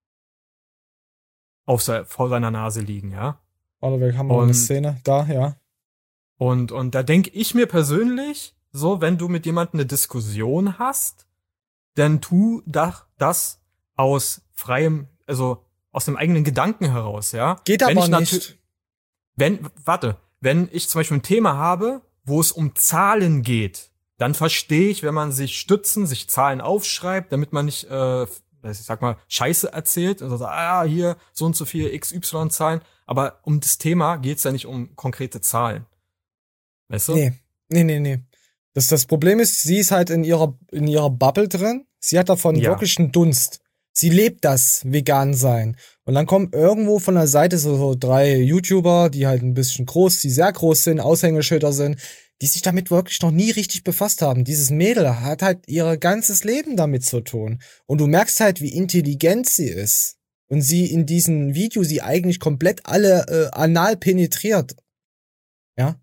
auf se- vor seiner Nase liegen, ja. Warte, wir haben mal eine Szene. Da, ja. Und, und da denke ich mir persönlich, so, wenn du mit jemandem eine Diskussion hast, dann tu da, das aus freiem, also aus dem eigenen Gedanken heraus, ja. Geht wenn aber ich natü- nicht. Wenn, warte, wenn ich zum Beispiel ein Thema habe, wo es um Zahlen geht, dann verstehe ich, wenn man sich stützen, sich Zahlen aufschreibt, damit man nicht, äh, ich sag mal, Scheiße erzählt und sagt, ah, hier so und so viele X Y-Zahlen. Aber um das Thema geht's ja nicht um konkrete Zahlen. Weißt du? Nee, nee, nee, nee. Das, das Problem ist, sie ist halt in ihrer, in ihrer Bubble drin. Sie hat davon Ja. wirklich einen Dunst. Sie lebt das vegan sein. Und dann kommen irgendwo von der Seite so, so drei YouTuber, die halt ein bisschen groß, die sehr groß sind, Aushängeschilder sind, die sich damit wirklich noch nie richtig befasst haben. Dieses Mädel hat halt ihr ganzes Leben damit zu tun. Und du merkst halt, wie intelligent sie ist. Und sie in diesem Video sie eigentlich komplett alle äh, anal penetriert. Ja.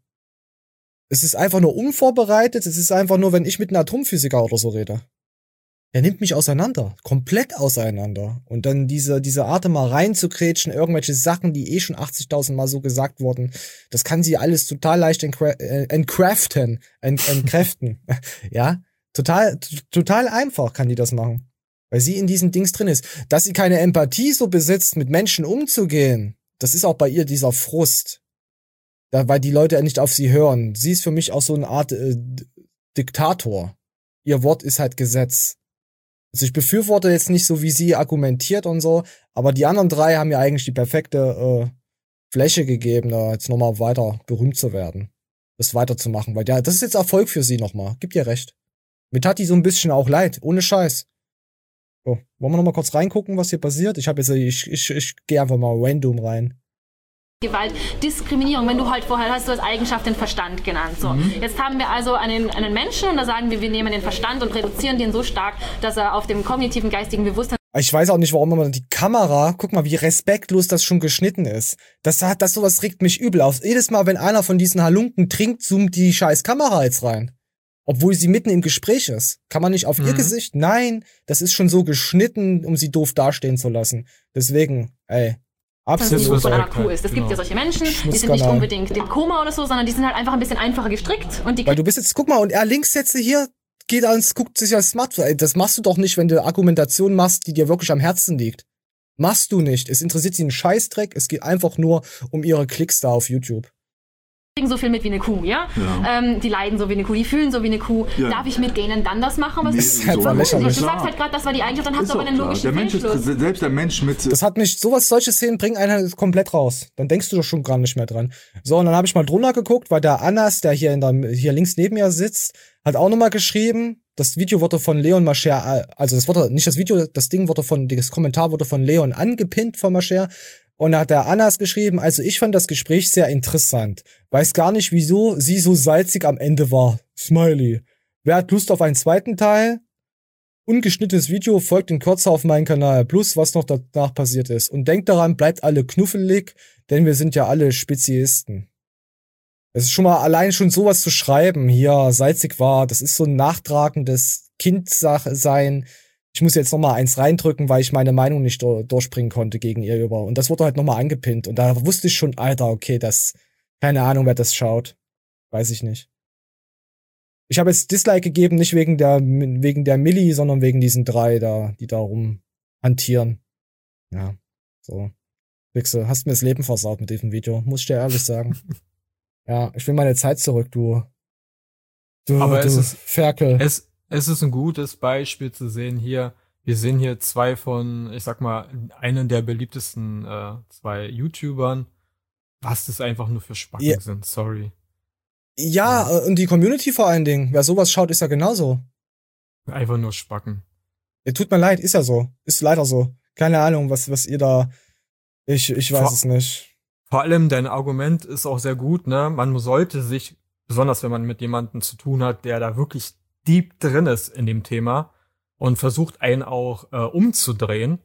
Es ist einfach nur unvorbereitet. Es ist einfach nur, wenn ich mit einem Atomphysiker oder so rede. Er nimmt mich auseinander. Komplett auseinander. Und dann diese, diese Art mal reinzukrätschen, irgendwelche Sachen, die eh schon achtzigtausend Mal so gesagt wurden, das kann sie alles total leicht encra- äh, entkraften. Ent- entkräften. Ja. Total, t- total einfach kann die das machen. Weil sie in diesen Dings drin ist. Dass sie keine Empathie so besitzt, mit Menschen umzugehen, das ist auch bei ihr dieser Frust. Da, weil die Leute nicht auf sie hören. Sie ist für mich auch so eine Art äh, D- Diktator. Ihr Wort ist halt Gesetz. Also ich befürworte jetzt nicht so, wie sie argumentiert und so, aber die anderen drei haben ja eigentlich die perfekte äh, Fläche gegeben, da jetzt nochmal weiter berühmt zu werden. Das weiterzumachen, weil ja, das ist jetzt Erfolg für sie nochmal. Gibt ihr recht. Mir tat die so ein bisschen auch leid, ohne Scheiß. So, wollen wir nochmal kurz reingucken, was hier passiert? Ich habe jetzt, ich, ich, ich gehe einfach mal random rein. Gewalt, Diskriminierung, wenn du halt vorher hast du als Eigenschaft den Verstand genannt. So. Mhm. Jetzt haben wir also einen, einen Menschen und da sagen wir, wir nehmen den Verstand und reduzieren den so stark, dass er auf dem kognitiven, geistigen Bewusstsein. Ich weiß auch nicht, warum man die Kamera, guck mal, wie respektlos das schon geschnitten ist. Das hat, das sowas regt mich übel auf. Jedes Mal, wenn einer von diesen Halunken trinkt, zoomt die scheiß Kamera jetzt rein. Obwohl sie mitten im Gespräch ist. Kann man nicht auf mhm. ihr Gesicht? Nein, das ist schon so geschnitten, um sie doof dastehen zu lassen. Deswegen, ey. Absolut. Was von einer Kuh ist. Es genau. gibt ja solche Menschen, die sind nicht unbedingt im Koma oder so, sondern die sind halt einfach ein bisschen einfacher gestrickt. Und die Weil du bist jetzt, guck mal, und er links jetzt hier, geht ans, guckt sich das Smartphone. Ey, das machst du doch nicht, wenn du Argumentation machst, die dir wirklich am Herzen liegt. Machst du nicht. Es interessiert sie einen Scheißdreck. Es geht einfach nur um ihre Klicks da auf YouTube. kriegen so viel mit wie eine Kuh, ja? ja. Ähm, die leiden so wie eine Kuh, die fühlen so wie eine Kuh. Ja. Darf ich mit denen dann das machen? Was nee, ist halt so lächerlich. Du sagst halt gerade, das war die Eigenschaft, dann hast du aber einen logischen Fehlschluss. Selbst der Mensch mit... Das hat mich, sowas, solche Szenen bringen einen halt komplett raus. Dann denkst du doch schon gar nicht mehr dran. So, und dann habe ich mal drunter geguckt, weil der Anas, der hier in der, hier links neben mir sitzt, hat auch nochmal geschrieben, das Video wurde von Leon Mascher, also das wurde, nicht das Video, das Ding wurde von, das Kommentar wurde von Leon angepinnt von Mascher. Und da hat der Anas geschrieben, also ich fand das Gespräch sehr interessant. Weiß gar nicht, wieso sie so salzig am Ende war. Smiley. Wer hat Lust auf einen zweiten Teil? Ungeschnittenes Video folgt in Kürze auf meinen Kanal. Plus, was noch danach passiert ist. Und denkt daran, bleibt alle knuffelig, denn wir sind ja alle Speziisten. Es ist schon mal allein schon sowas zu schreiben. Hier, salzig war, das ist so ein nachtragendes Kindsache-Sein. Ich muss jetzt noch mal eins reindrücken, weil ich meine Meinung nicht durchbringen konnte gegen ihr über. Und das wurde halt noch mal angepinnt. Und da wusste ich schon, Alter, okay, das, keine Ahnung, wer das schaut. Weiß ich nicht. Ich habe jetzt Dislike gegeben, nicht wegen der, wegen der Milli, sondern wegen diesen drei da, die da rumhantieren. Ja, so. Wichse, hast mir das Leben versaut mit diesem Video, muss ich dir ehrlich sagen. Ja, ich will meine Zeit zurück, du. Du, Aber du es ist, Ferkel. Es, Es ist ein gutes Beispiel zu sehen hier. Wir sehen hier zwei von, ich sag mal, einen der beliebtesten äh, zwei YouTubern. Was das einfach nur für Spacken ja. sind, sorry. Ja, ja, und die Community vor allen Dingen. Wer sowas schaut, ist ja genauso. Einfach nur Spacken. Ja, tut mir leid, ist ja so. Ist leider so. Keine Ahnung, was, was ihr da. Ich, ich weiß vor, es nicht. Vor allem dein Argument ist auch sehr gut, ne? Man sollte sich, besonders wenn man mit jemandem zu tun hat, der da wirklich deep drin ist in dem Thema und versucht einen auch äh, umzudrehen,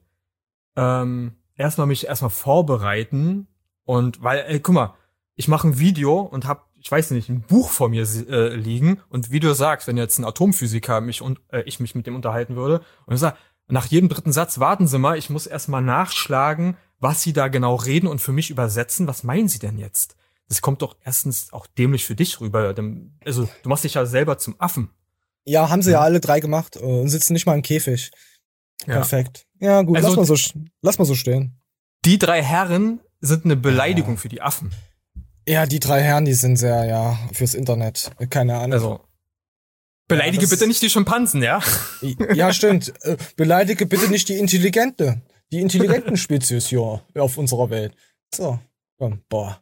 ähm, erstmal mich erstmal vorbereiten und weil, ey, guck mal, ich mache ein Video und hab, ich weiß nicht, ein Buch vor mir äh, liegen und wie du sagst, wenn jetzt ein Atomphysiker mich und äh, ich mich mit dem unterhalten würde und ich sag, nach jedem dritten Satz, warten Sie mal, ich muss erstmal nachschlagen, was Sie da genau reden und für mich übersetzen, was meinen Sie denn jetzt? Das kommt doch erstens auch dämlich für dich rüber, also du machst dich ja selber zum Affen. Ja, haben sie ja, ja alle drei gemacht und sitzen nicht mal im Käfig. Ja. Perfekt. Ja, gut, also, lass, mal so, lass mal so stehen. Die drei Herren sind eine Beleidigung ja. für die Affen. Ja, die drei Herren, die sind sehr, ja, fürs Internet. Keine Ahnung. Also, beleidige ja, bitte nicht die Schimpansen, ja? Ja, stimmt. Beleidige bitte nicht die intelligente, die intelligenten Spezies hier auf unserer Welt. So, komm, boah.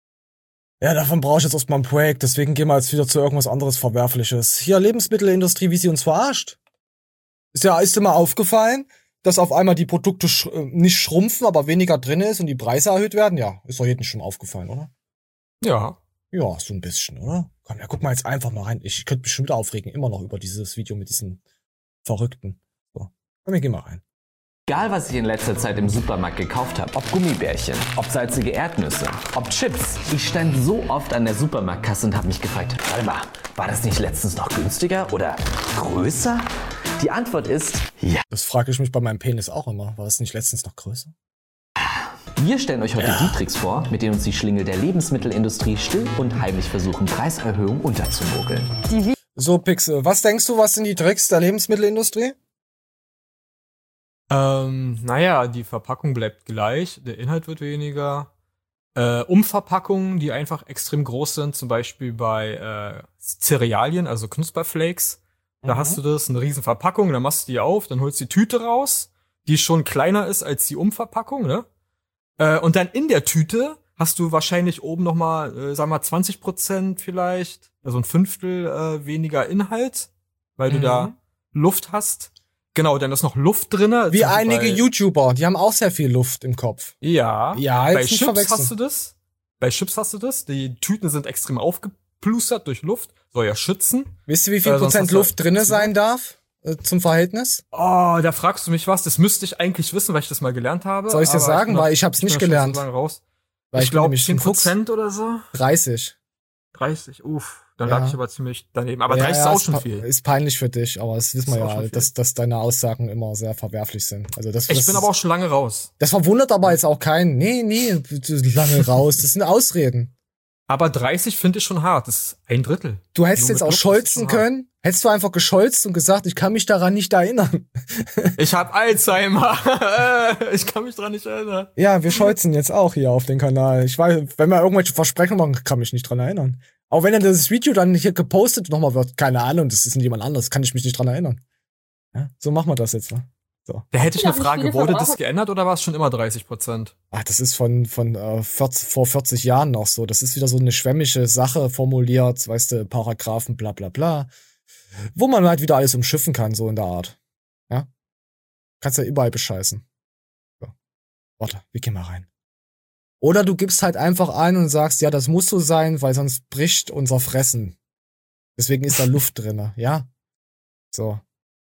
Ja, davon brauche ich jetzt erstmal ein Projekt, deswegen gehen wir jetzt wieder zu irgendwas anderes Verwerfliches. Hier, Lebensmittelindustrie, wie sie uns verarscht. Ist ja, ist dir mal aufgefallen, dass auf einmal die Produkte sch- nicht schrumpfen, aber weniger drin ist und die Preise erhöht werden? Ja, ist doch jedem schon aufgefallen, oder? Ja. Ja, so ein bisschen, oder? Komm, ja, guck mal jetzt einfach mal rein. Ich könnte mich schon wieder aufregen, immer noch über dieses Video mit diesen Verrückten. So, komm, wir gehen mal rein. Egal, was ich in letzter Zeit im Supermarkt gekauft habe, ob Gummibärchen, ob salzige Erdnüsse, ob Chips. Ich stand so oft an der Supermarktkasse und habe mich gefragt, warte mal, war das nicht letztens noch günstiger oder größer? Die Antwort ist ja. Das frage ich mich bei meinem Penis auch immer. War das nicht letztens noch größer? Wir stellen euch heute ja. die Tricks vor, mit denen uns die Schlingel der Lebensmittelindustrie still und heimlich versuchen, Preiserhöhungen unterzumogeln. So, Pixel, was denkst du, was sind die Tricks der Lebensmittelindustrie? Ähm, naja, die Verpackung bleibt gleich, der Inhalt wird weniger. Äh, Umverpackungen, die einfach extrem groß sind, zum Beispiel bei äh, Cerealien, also Knusperflakes. Da mhm. hast du das, eine riesen Verpackung, dann machst du die auf, dann holst du die Tüte raus, die schon kleiner ist als die Umverpackung, ne? Äh, und dann in der Tüte hast du wahrscheinlich oben noch mal, äh, sag mal, zwanzig Prozent vielleicht, also ein Fünftel äh, weniger Inhalt, weil mhm. du da Luft hast. Genau, dann ist noch Luft drinne. Wie einige YouTuber, die haben auch sehr viel Luft im Kopf. Ja. Ja, bei Chips hast du das. Bei Chips hast du das. Die Tüten sind extrem aufgeplustert durch Luft. Soll ja schützen. Wisst ihr, wie viel äh, Prozent Luft drinne sein darf? Äh, zum Verhältnis? Oh, da fragst du mich was. Das müsste ich eigentlich wissen, weil ich das mal gelernt habe. Soll ich dir sagen? Ich weil ich hab's ich nicht gelernt. So raus. Weil ich glaube zehn Prozent oder so. dreißig. dreißig, uff. Dann ja. lag ich aber ziemlich daneben. Aber ja, dreißig ja, ist auch schon viel. Ist peinlich für dich, aber das wissen wir ja, dass, dass deine Aussagen immer sehr verwerflich sind. Also das, ich das bin ist, aber auch schon lange raus. Das verwundert aber jetzt auch keinen. Nee, nee, lange raus. Das sind Ausreden. Aber dreißig finde ich schon hart. Das ist ein Drittel. Du hättest jetzt auch scholzen können. Hättest du einfach gescholzt und gesagt, ich kann mich daran nicht erinnern. Ich hab Alzheimer. Ich kann mich daran nicht erinnern. Ja, wir scholzen jetzt auch hier auf den Kanal. Ich weiß, wenn wir irgendwelche Versprechungen machen, kann mich nicht dran erinnern. Auch wenn dann das Video dann hier gepostet nochmal wird, keine Ahnung, das ist jemand anderes, kann ich mich nicht dran erinnern. Ja, so machen wir das jetzt, ne? So. Da hätte ich eine Frage, wurde das geändert oder war es schon immer dreißig Prozent? Ach, das ist von, von äh, vierzig, vor vierzig Jahren noch so. Das ist wieder so eine schwämmige Sache formuliert, weißt du, Paragraphen, bla bla bla. Wo man halt wieder alles umschiffen kann, so in der Art. Ja? Kannst ja überall bescheißen. So. Warte, wir gehen mal rein. Oder du gibst halt einfach ein und sagst, ja, das muss so sein, weil sonst bricht unser Fressen. Deswegen ist da Luft drinne, ja? So.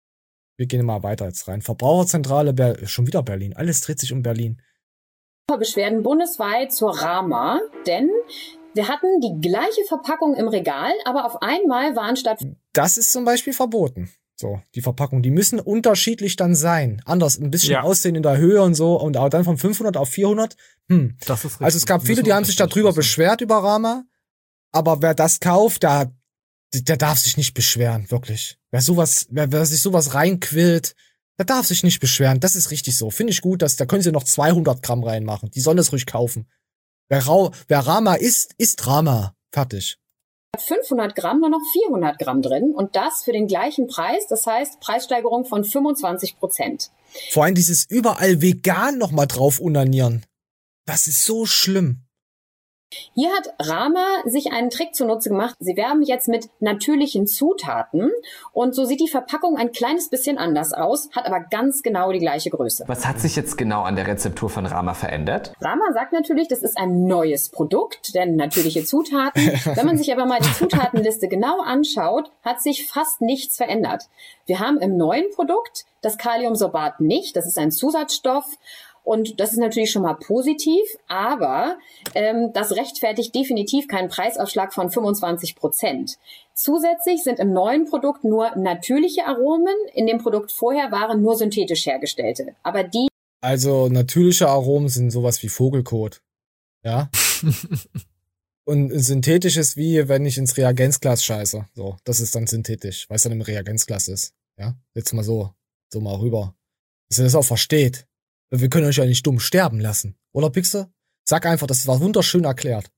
Wir gehen mal weiter jetzt rein. Verbraucherzentrale, Ber- schon wieder Berlin. Alles dreht sich um Berlin. Beschwerden bundesweit zur Rama, denn wir hatten die gleiche Verpackung im Regal, aber auf einmal waren statt... Das ist zum Beispiel verboten. So, die Verpackung, die müssen unterschiedlich dann sein. Anders, ein bisschen ja. aussehen in der Höhe und so. Und auch dann von fünfhundert auf vierhundert. Hm. Das ist richtig. Also es gab viele, die haben sich darüber beschwert über Rama. Aber wer das kauft, der, der darf sich nicht beschweren, wirklich. Wer sowas, wer, wer sich sowas reinquillt, der darf sich nicht beschweren. Das ist richtig so. Finde ich gut, dass, da können sie noch zweihundert Gramm reinmachen. Die sollen das ruhig kaufen. Wer, Ra- wer Rama isst, isst Rama. Fertig. fünfhundert Gramm nur noch vierhundert Gramm drin und das für den gleichen Preis, das heißt Preissteigerung von fünfundzwanzig Prozent. Vor allem dieses überall vegan noch mal drauf unanieren. Das ist so schlimm. Hier hat Rama sich einen Trick zunutze gemacht. Sie werben jetzt mit natürlichen Zutaten und so sieht die Verpackung ein kleines bisschen anders aus, hat aber ganz genau die gleiche Größe. Was hat sich jetzt genau an der Rezeptur von Rama verändert? Rama sagt natürlich, das ist ein neues Produkt, denn natürliche Zutaten. Wenn man sich aber mal die Zutatenliste genau anschaut, hat sich fast nichts verändert. Wir haben im neuen Produkt das Kaliumsorbat nicht, das ist ein Zusatzstoff. Und das ist natürlich schon mal positiv, aber ähm, das rechtfertigt definitiv keinen Preisaufschlag von fünfundzwanzig Prozent. Zusätzlich sind im neuen Produkt nur natürliche Aromen, in dem Produkt vorher waren nur synthetisch hergestellte. Aber die... Also natürliche Aromen sind sowas wie Vogelkot, ja? Und synthetisch ist wie, wenn ich ins Reagenzglas scheiße. So, das ist dann synthetisch, weil es dann im Reagenzglas ist, ja? Jetzt mal so, so mal rüber. Dass ihr das auch versteht. Wir können euch ja nicht dumm sterben lassen. Oder, Pixel? Sag einfach, das war wunderschön erklärt.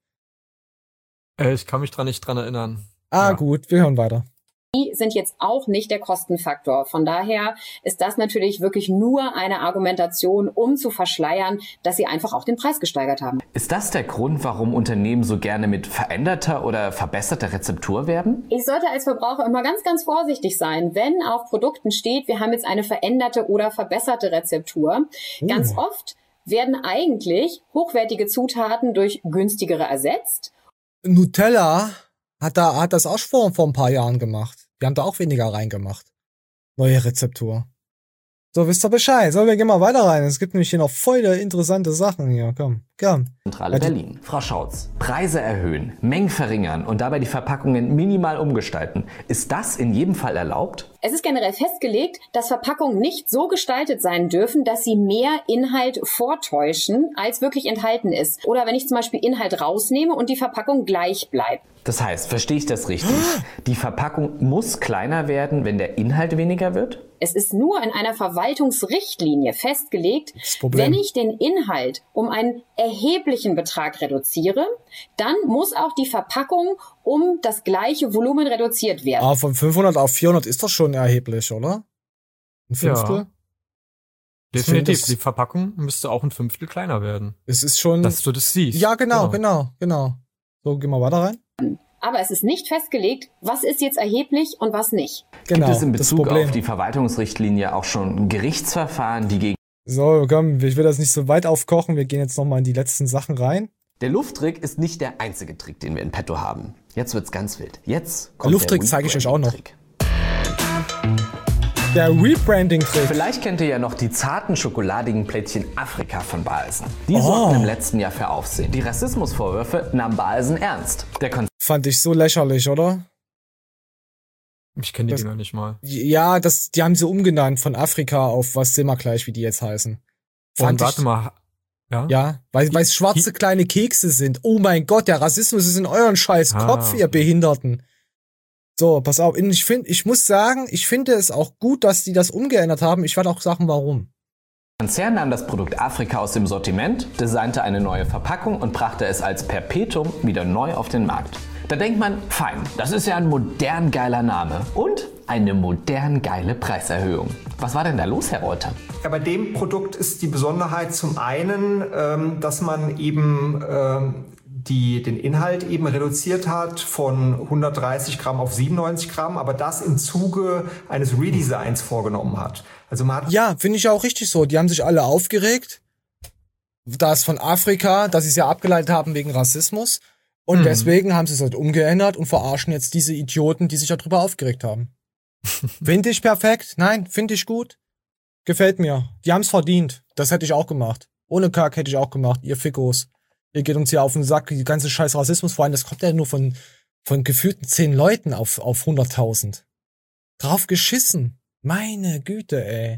Äh, ich kann mich dran nicht dran erinnern. Ah, ja. Gut, wir hören weiter. Die sind jetzt auch nicht der Kostenfaktor. Von daher ist das natürlich wirklich nur eine Argumentation, um zu verschleiern, dass sie einfach auch den Preis gesteigert haben. Ist das der Grund, warum Unternehmen so gerne mit veränderter oder verbesserter Rezeptur werben? Ich sollte als Verbraucher immer ganz, ganz vorsichtig sein, wenn auf Produkten steht, wir haben jetzt eine veränderte oder verbesserte Rezeptur. Uh. Ganz oft werden eigentlich hochwertige Zutaten durch günstigere ersetzt. Nutella hat da hat das auch vor, vor ein paar Jahren gemacht. Die haben da auch weniger reingemacht. Neue Rezeptur. So, wisst ihr Bescheid. So, wir gehen mal weiter rein. Es gibt nämlich hier noch voll interessante Sachen hier. Komm, komm. Zentrale Berlin. Frau Schautz, Preise erhöhen, Mengen verringern und dabei die Verpackungen minimal umgestalten. Ist das in jedem Fall erlaubt? Es ist generell festgelegt, dass Verpackungen nicht so gestaltet sein dürfen, dass sie mehr Inhalt vortäuschen, als wirklich enthalten ist. Oder wenn ich zum Beispiel Inhalt rausnehme und die Verpackung gleich bleibt. Das heißt, verstehe ich das richtig? Die Verpackung muss kleiner werden, wenn der Inhalt weniger wird? Es ist nur in einer Verwaltungsrichtlinie festgelegt, wenn ich den Inhalt um einen erheblichen Betrag reduziere, dann muss auch die Verpackung um das gleiche Volumen reduziert werden. Aber von fünfhundert auf vierhundert ist das schon erheblich, oder? Ein Fünftel? Ja. Definitiv. Die Verpackung müsste auch ein Fünftel kleiner werden. Es ist schon... Dass du das siehst. Ja, genau, genau, genau. So, gehen wir weiter rein. Aber es ist nicht festgelegt, was ist jetzt erheblich und was nicht. Genau, gibt es in Bezug auf die Verwaltungsrichtlinie auch schon Gerichtsverfahren, die gegen... So, komm, ich will das nicht so weit aufkochen. Wir gehen jetzt nochmal in die letzten Sachen rein. Der Lufttrick ist nicht der einzige Trick, den wir in petto haben. Jetzt wird's ganz wild. Jetzt kommt der Lufttrick zeige ich euch auch noch. Der Rebranding-Trick. Vielleicht kennt ihr ja noch die zarten schokoladigen Plättchen Afrika von Balsen. Die Oh. sorgten im letzten Jahr für Aufsehen. Die Rassismusvorwürfe nahm Balsen ernst. Der Kon Fand ich so lächerlich, oder? Ich kenne die Das- Dinger nicht mal. Ja, das, die haben sie umgenannt von Afrika auf was sehen wir gleich, wie die jetzt heißen. Und warte mal. Ja? Ja, weil weil es schwarze kleine Kekse sind. Oh mein Gott, der Rassismus ist in euren scheiß Ah, Kopf, okay. ihr Behinderten. So, pass auf. Ich finde, ich muss sagen, ich finde es auch gut, dass die das umgeändert haben. Ich werde auch sagen, warum. Konzern nahm das Produkt Afrika aus dem Sortiment, designte eine neue Verpackung und brachte es als Perpetuum wieder neu auf den Markt. Da denkt man, fein, das ist ja ein modern geiler Name und eine modern geile Preiserhöhung. Was war denn da los, Herr Reuter? Ja, bei dem Produkt ist die Besonderheit zum einen, ähm, dass man eben ähm, die, den Inhalt eben reduziert hat von hundertdreißig Gramm auf siebenundneunzig Gramm, aber das im Zuge eines Redesigns vorgenommen hat. Also man hat Ja, finde ich auch richtig so. Die haben sich alle aufgeregt. Das von Afrika, dass sie es ja abgeleitet haben wegen Rassismus. Und Mhm. deswegen haben sie es halt umgeändert und verarschen jetzt diese Idioten, die sich darüber aufgeregt haben. Finde ich perfekt. Nein, finde ich gut. Gefällt mir. Die haben es verdient. Das hätte ich auch gemacht. Ohne Kack hätte ich auch gemacht. Ihr Fickos. Ihr geht uns hier auf den Sack. Die ganze scheiß Rassismus, vor allem, das kommt ja nur von, von gefühlten zehn Leuten auf, auf hunderttausend. Drauf geschissen. Meine Güte, ey.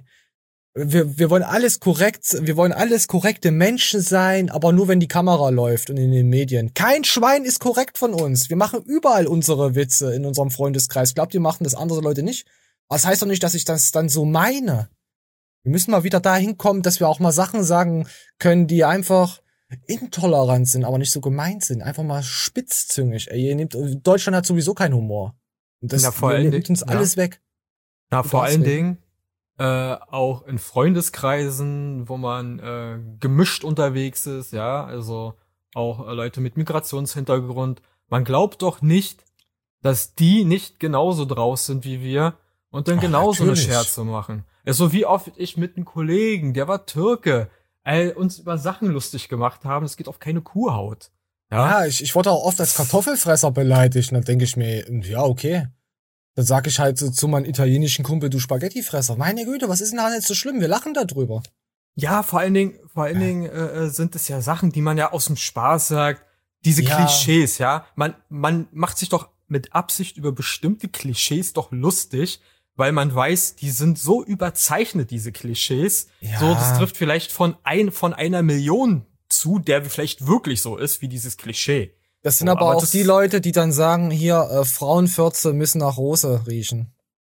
Wir, wir wollen alles korrekt, wir wollen alles korrekte Menschen sein, aber nur wenn die Kamera läuft und in den Medien. Kein Schwein ist korrekt von uns. Wir machen überall unsere Witze in unserem Freundeskreis. Glaubt ihr, machen das andere Leute nicht? Aber das heißt doch nicht, dass ich das dann so meine. Wir müssen mal wieder dahin kommen, dass wir auch mal Sachen sagen können, die einfach intolerant sind, aber nicht so gemeint sind. Einfach mal spitzzüngig. Ey, ihr nehmt, Deutschland hat sowieso keinen Humor. Und das Ja, vor ihr allen nehmt Dingen- uns alles ja. weg. Na, Du vor darfst allen nicht. Dingen äh, auch in Freundeskreisen, wo man äh, gemischt unterwegs ist, ja, also auch äh, Leute mit Migrationshintergrund. Man glaubt doch nicht, dass die nicht genauso draus sind wie wir und dann Ach, genauso eine natürlich. Scherze machen. Also wie oft ich mit einem Kollegen, der war Türke, äh, uns über Sachen lustig gemacht haben, es geht auf keine Kuhhaut. Ja, ich, ich wurde auch oft als Kartoffelfresser beleidigt. Und dann denke ich mir, ja, okay. Dann sag ich halt so zu meinem italienischen Kumpel, du Spaghettifresser. Meine Güte, was ist denn da jetzt so schlimm? Wir lachen da drüber. Ja, vor allen Dingen, vor allen Dingen äh, sind es ja Sachen, die man ja aus dem Spaß sagt. Diese Ja. Klischees, ja. Man, man macht sich doch mit Absicht über bestimmte Klischees doch lustig, weil man weiß, die sind so überzeichnet, diese Klischees. Ja. So, das trifft vielleicht von ein, von einer Million zu, der vielleicht wirklich so ist, wie dieses Klischee. Das sind So, aber, auch das- die Leute, die dann sagen, hier, äh, Frauenfürze müssen nach Rose riechen.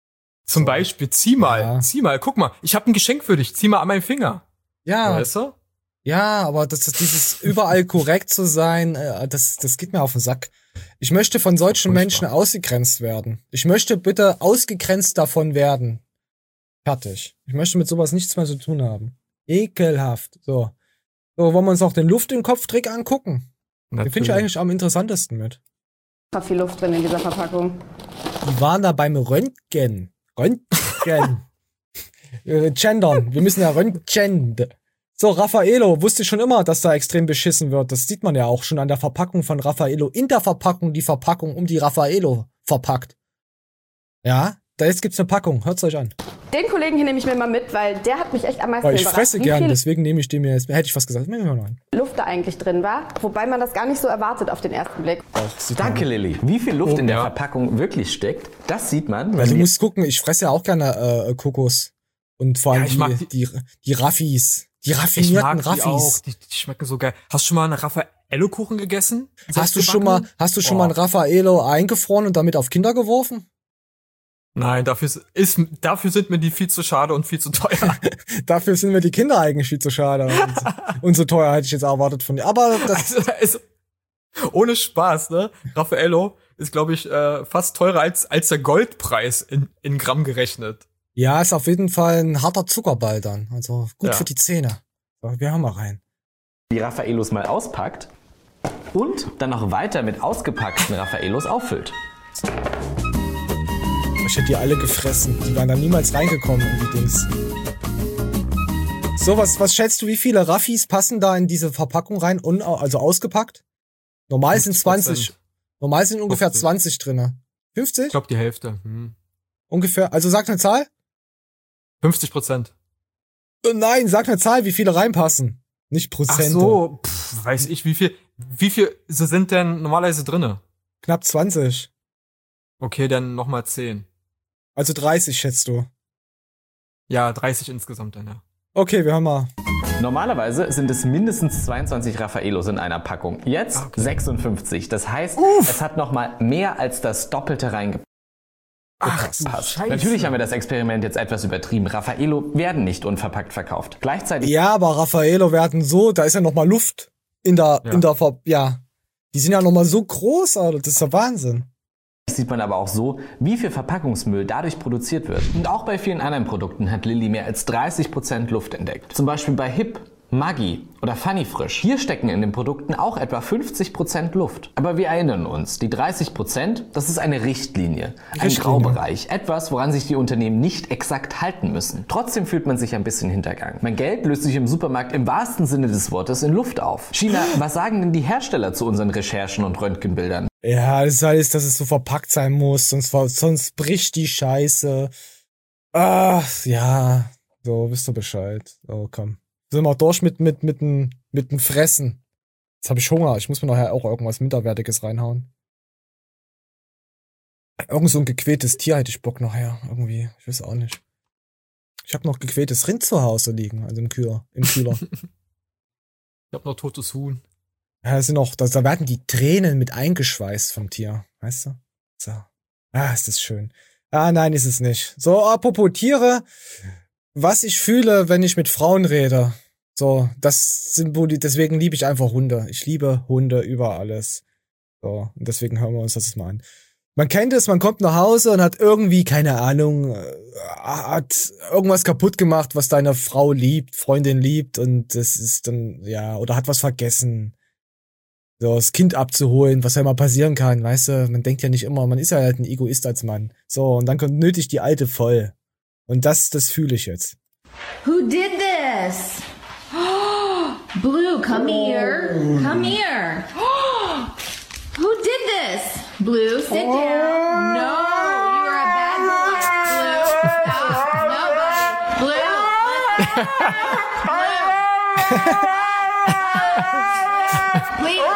Zum Beispiel, zieh mal, Ja. zieh mal, guck mal, ich habe ein Geschenk für dich, zieh mal an meinen Finger. Ja. Weißt du? Ja, aber das ist dieses überall korrekt zu sein, äh, das, das geht mir auf den Sack. Ich möchte von solchen Menschen ausgegrenzt werden. Ich möchte bitte ausgegrenzt davon werden. Fertig. Ich möchte mit sowas nichts mehr zu tun haben. Ekelhaft. So. So, wollen wir uns noch den Luft-in-Kopf-Trick angucken? Den finde ich eigentlich am interessantesten mit. Da viel Luft drin in dieser Verpackung. Die waren da beim Röntgen. Röntgen. äh, gendern. Wir müssen ja Röntgen. So, So, Raffaello, wusste ich schon immer, dass da extrem beschissen wird. Das sieht man ja auch schon an der Verpackung von Raffaello. In der Verpackung, die Verpackung um die Raffaello verpackt. Ja, da jetzt gibt's eine Packung. Hört's euch an. Den Kollegen hier nehme ich mir mal mit, weil der hat mich echt am meisten Weil ich überrascht, fresse wie gern, viel deswegen nehme ich den mir jetzt. Hätte ich was gesagt. Nehmen wir mal an. Luft da eigentlich drin war, wobei man das gar nicht so erwartet auf den ersten Blick. Danke, Lilly. Wie viel Luft oh, in der ja. Verpackung wirklich steckt, das sieht man. Weil du musst gucken, ich fresse ja auch gerne äh, Kokos. Und vor allem ja, die, die, die, die Raffis. Die raffinierten ich mag Raffis. Die, auch. Die, die schmecken so geil. Hast du schon mal einen Raffaello-Kuchen gegessen? Hast du schon mal, hast du schon oh. mal einen Raffaello eingefroren und damit auf Kinder geworfen? Nein, dafür ist, dafür sind mir die viel zu schade und viel zu teuer. Dafür sind mir die Kinder eigentlich viel zu schade und, und so teuer hätte ich jetzt erwartet von dir. Aber das also, also, ohne Spaß, ne? Raffaello ist, glaube ich, äh, fast teurer als als der Goldpreis in in Gramm gerechnet. Ja, ist auf jeden Fall ein harter Zuckerball dann. Also gut ja. für die Zähne. So, wir haben mal rein. Die Raffaellos mal auspackt und dann noch weiter mit ausgepackten Raffaellos auffüllt. Ich hätte die alle gefressen. Die waren da niemals reingekommen in die Dings. So, was, was schätzt du, wie viele Raffis passen da in diese Verpackung rein? Un, also ausgepackt? Normal sind zwanzig. Normal sind ungefähr fünfzig. zwanzig drinne. fünfzig? Ich glaube die Hälfte. Hm. Ungefähr. Also sag eine Zahl? fünfzig Prozent. Oh nein, sag eine Zahl, wie viele reinpassen. Nicht Prozente. Ach so, pff, weiß ich, wie viel, wie viel sind denn normalerweise drinne? Knapp zwanzig. Okay, dann nochmal zehn. Also dreißig schätzt du? Ja, dreißig insgesamt dann, ja. Okay, wir haben mal. Normalerweise sind es mindestens zweiundzwanzig Raffaellos in einer Packung. Jetzt okay. sechsundfünfzig. Das heißt, Uff. es hat nochmal mehr als das Doppelte reingepasst. Ach, passt. Natürlich haben wir das Experiment jetzt etwas übertrieben. Raffaello werden nicht unverpackt verkauft. Gleichzeitig. Ja, aber Raffaello werden so, da ist ja nochmal Luft in der, ja. in der, Ver ja. Die sind ja nochmal so groß, Alter. Das ist ja Wahnsinn. Sieht man aber auch so, wie viel Verpackungsmüll dadurch produziert wird. Und auch bei vielen anderen Produkten hat Lilly mehr als dreißig Prozent Luft entdeckt. Zum Beispiel bei Hip, Maggi oder Funny Frisch. Hier stecken in den Produkten auch etwa fünfzig Prozent Luft. Aber wir erinnern uns, die dreißig Prozent, das ist eine Richtlinie, ein Richtlinie. Graubereich. Etwas, woran sich die Unternehmen nicht exakt halten müssen. Trotzdem fühlt man sich ein bisschen hintergangen. Mein Geld löst sich im Supermarkt im wahrsten Sinne des Wortes in Luft auf. China, was sagen denn die Hersteller zu unseren Recherchen und Röntgenbildern? Ja, das heißt, dass es so verpackt sein muss, sonst, sonst bricht die Scheiße. Ach, ja, so, wisst ihr Bescheid. Oh, komm. Sind wir durch mit, mit, mit dem, mit dem Fressen. Jetzt habe ich Hunger. Ich muss mir nachher auch irgendwas Minderwertiges reinhauen. Irgend so ein gequältes Tier hätte ich Bock nachher. Irgendwie. Ich weiß auch nicht. Ich habe noch gequältes Rind zu Hause liegen, also im Kühler. Im Kühler. Ich habe noch totes Huhn. Ja, das sind noch, da, da werden die Tränen mit eingeschweißt vom Tier. Weißt du? So. Ah, ist das schön. Ah, nein, ist es nicht. So, apropos Tiere. Was ich fühle, wenn ich mit Frauen rede. So, das symbolisiert, deswegen liebe ich einfach Hunde. Ich liebe Hunde über alles. So, und deswegen hören wir uns das mal an. Man kennt es, man kommt nach Hause und hat irgendwie, keine Ahnung, hat irgendwas kaputt gemacht, was deine Frau liebt, Freundin liebt, und das ist dann, ja, oder hat was vergessen. So, das Kind abzuholen, was ja mal passieren kann, weißt du? Man denkt ja nicht immer, man ist ja halt ein Egoist als Mann. So, und dann kommt nötig die Alte voll. Und das, das fühle ich jetzt. Who did this? Blue, come here. Come here. Who did this? Blue, sit down. No, you are a bad boy. Blue, stop. Nobody. Blue, Blue. Please.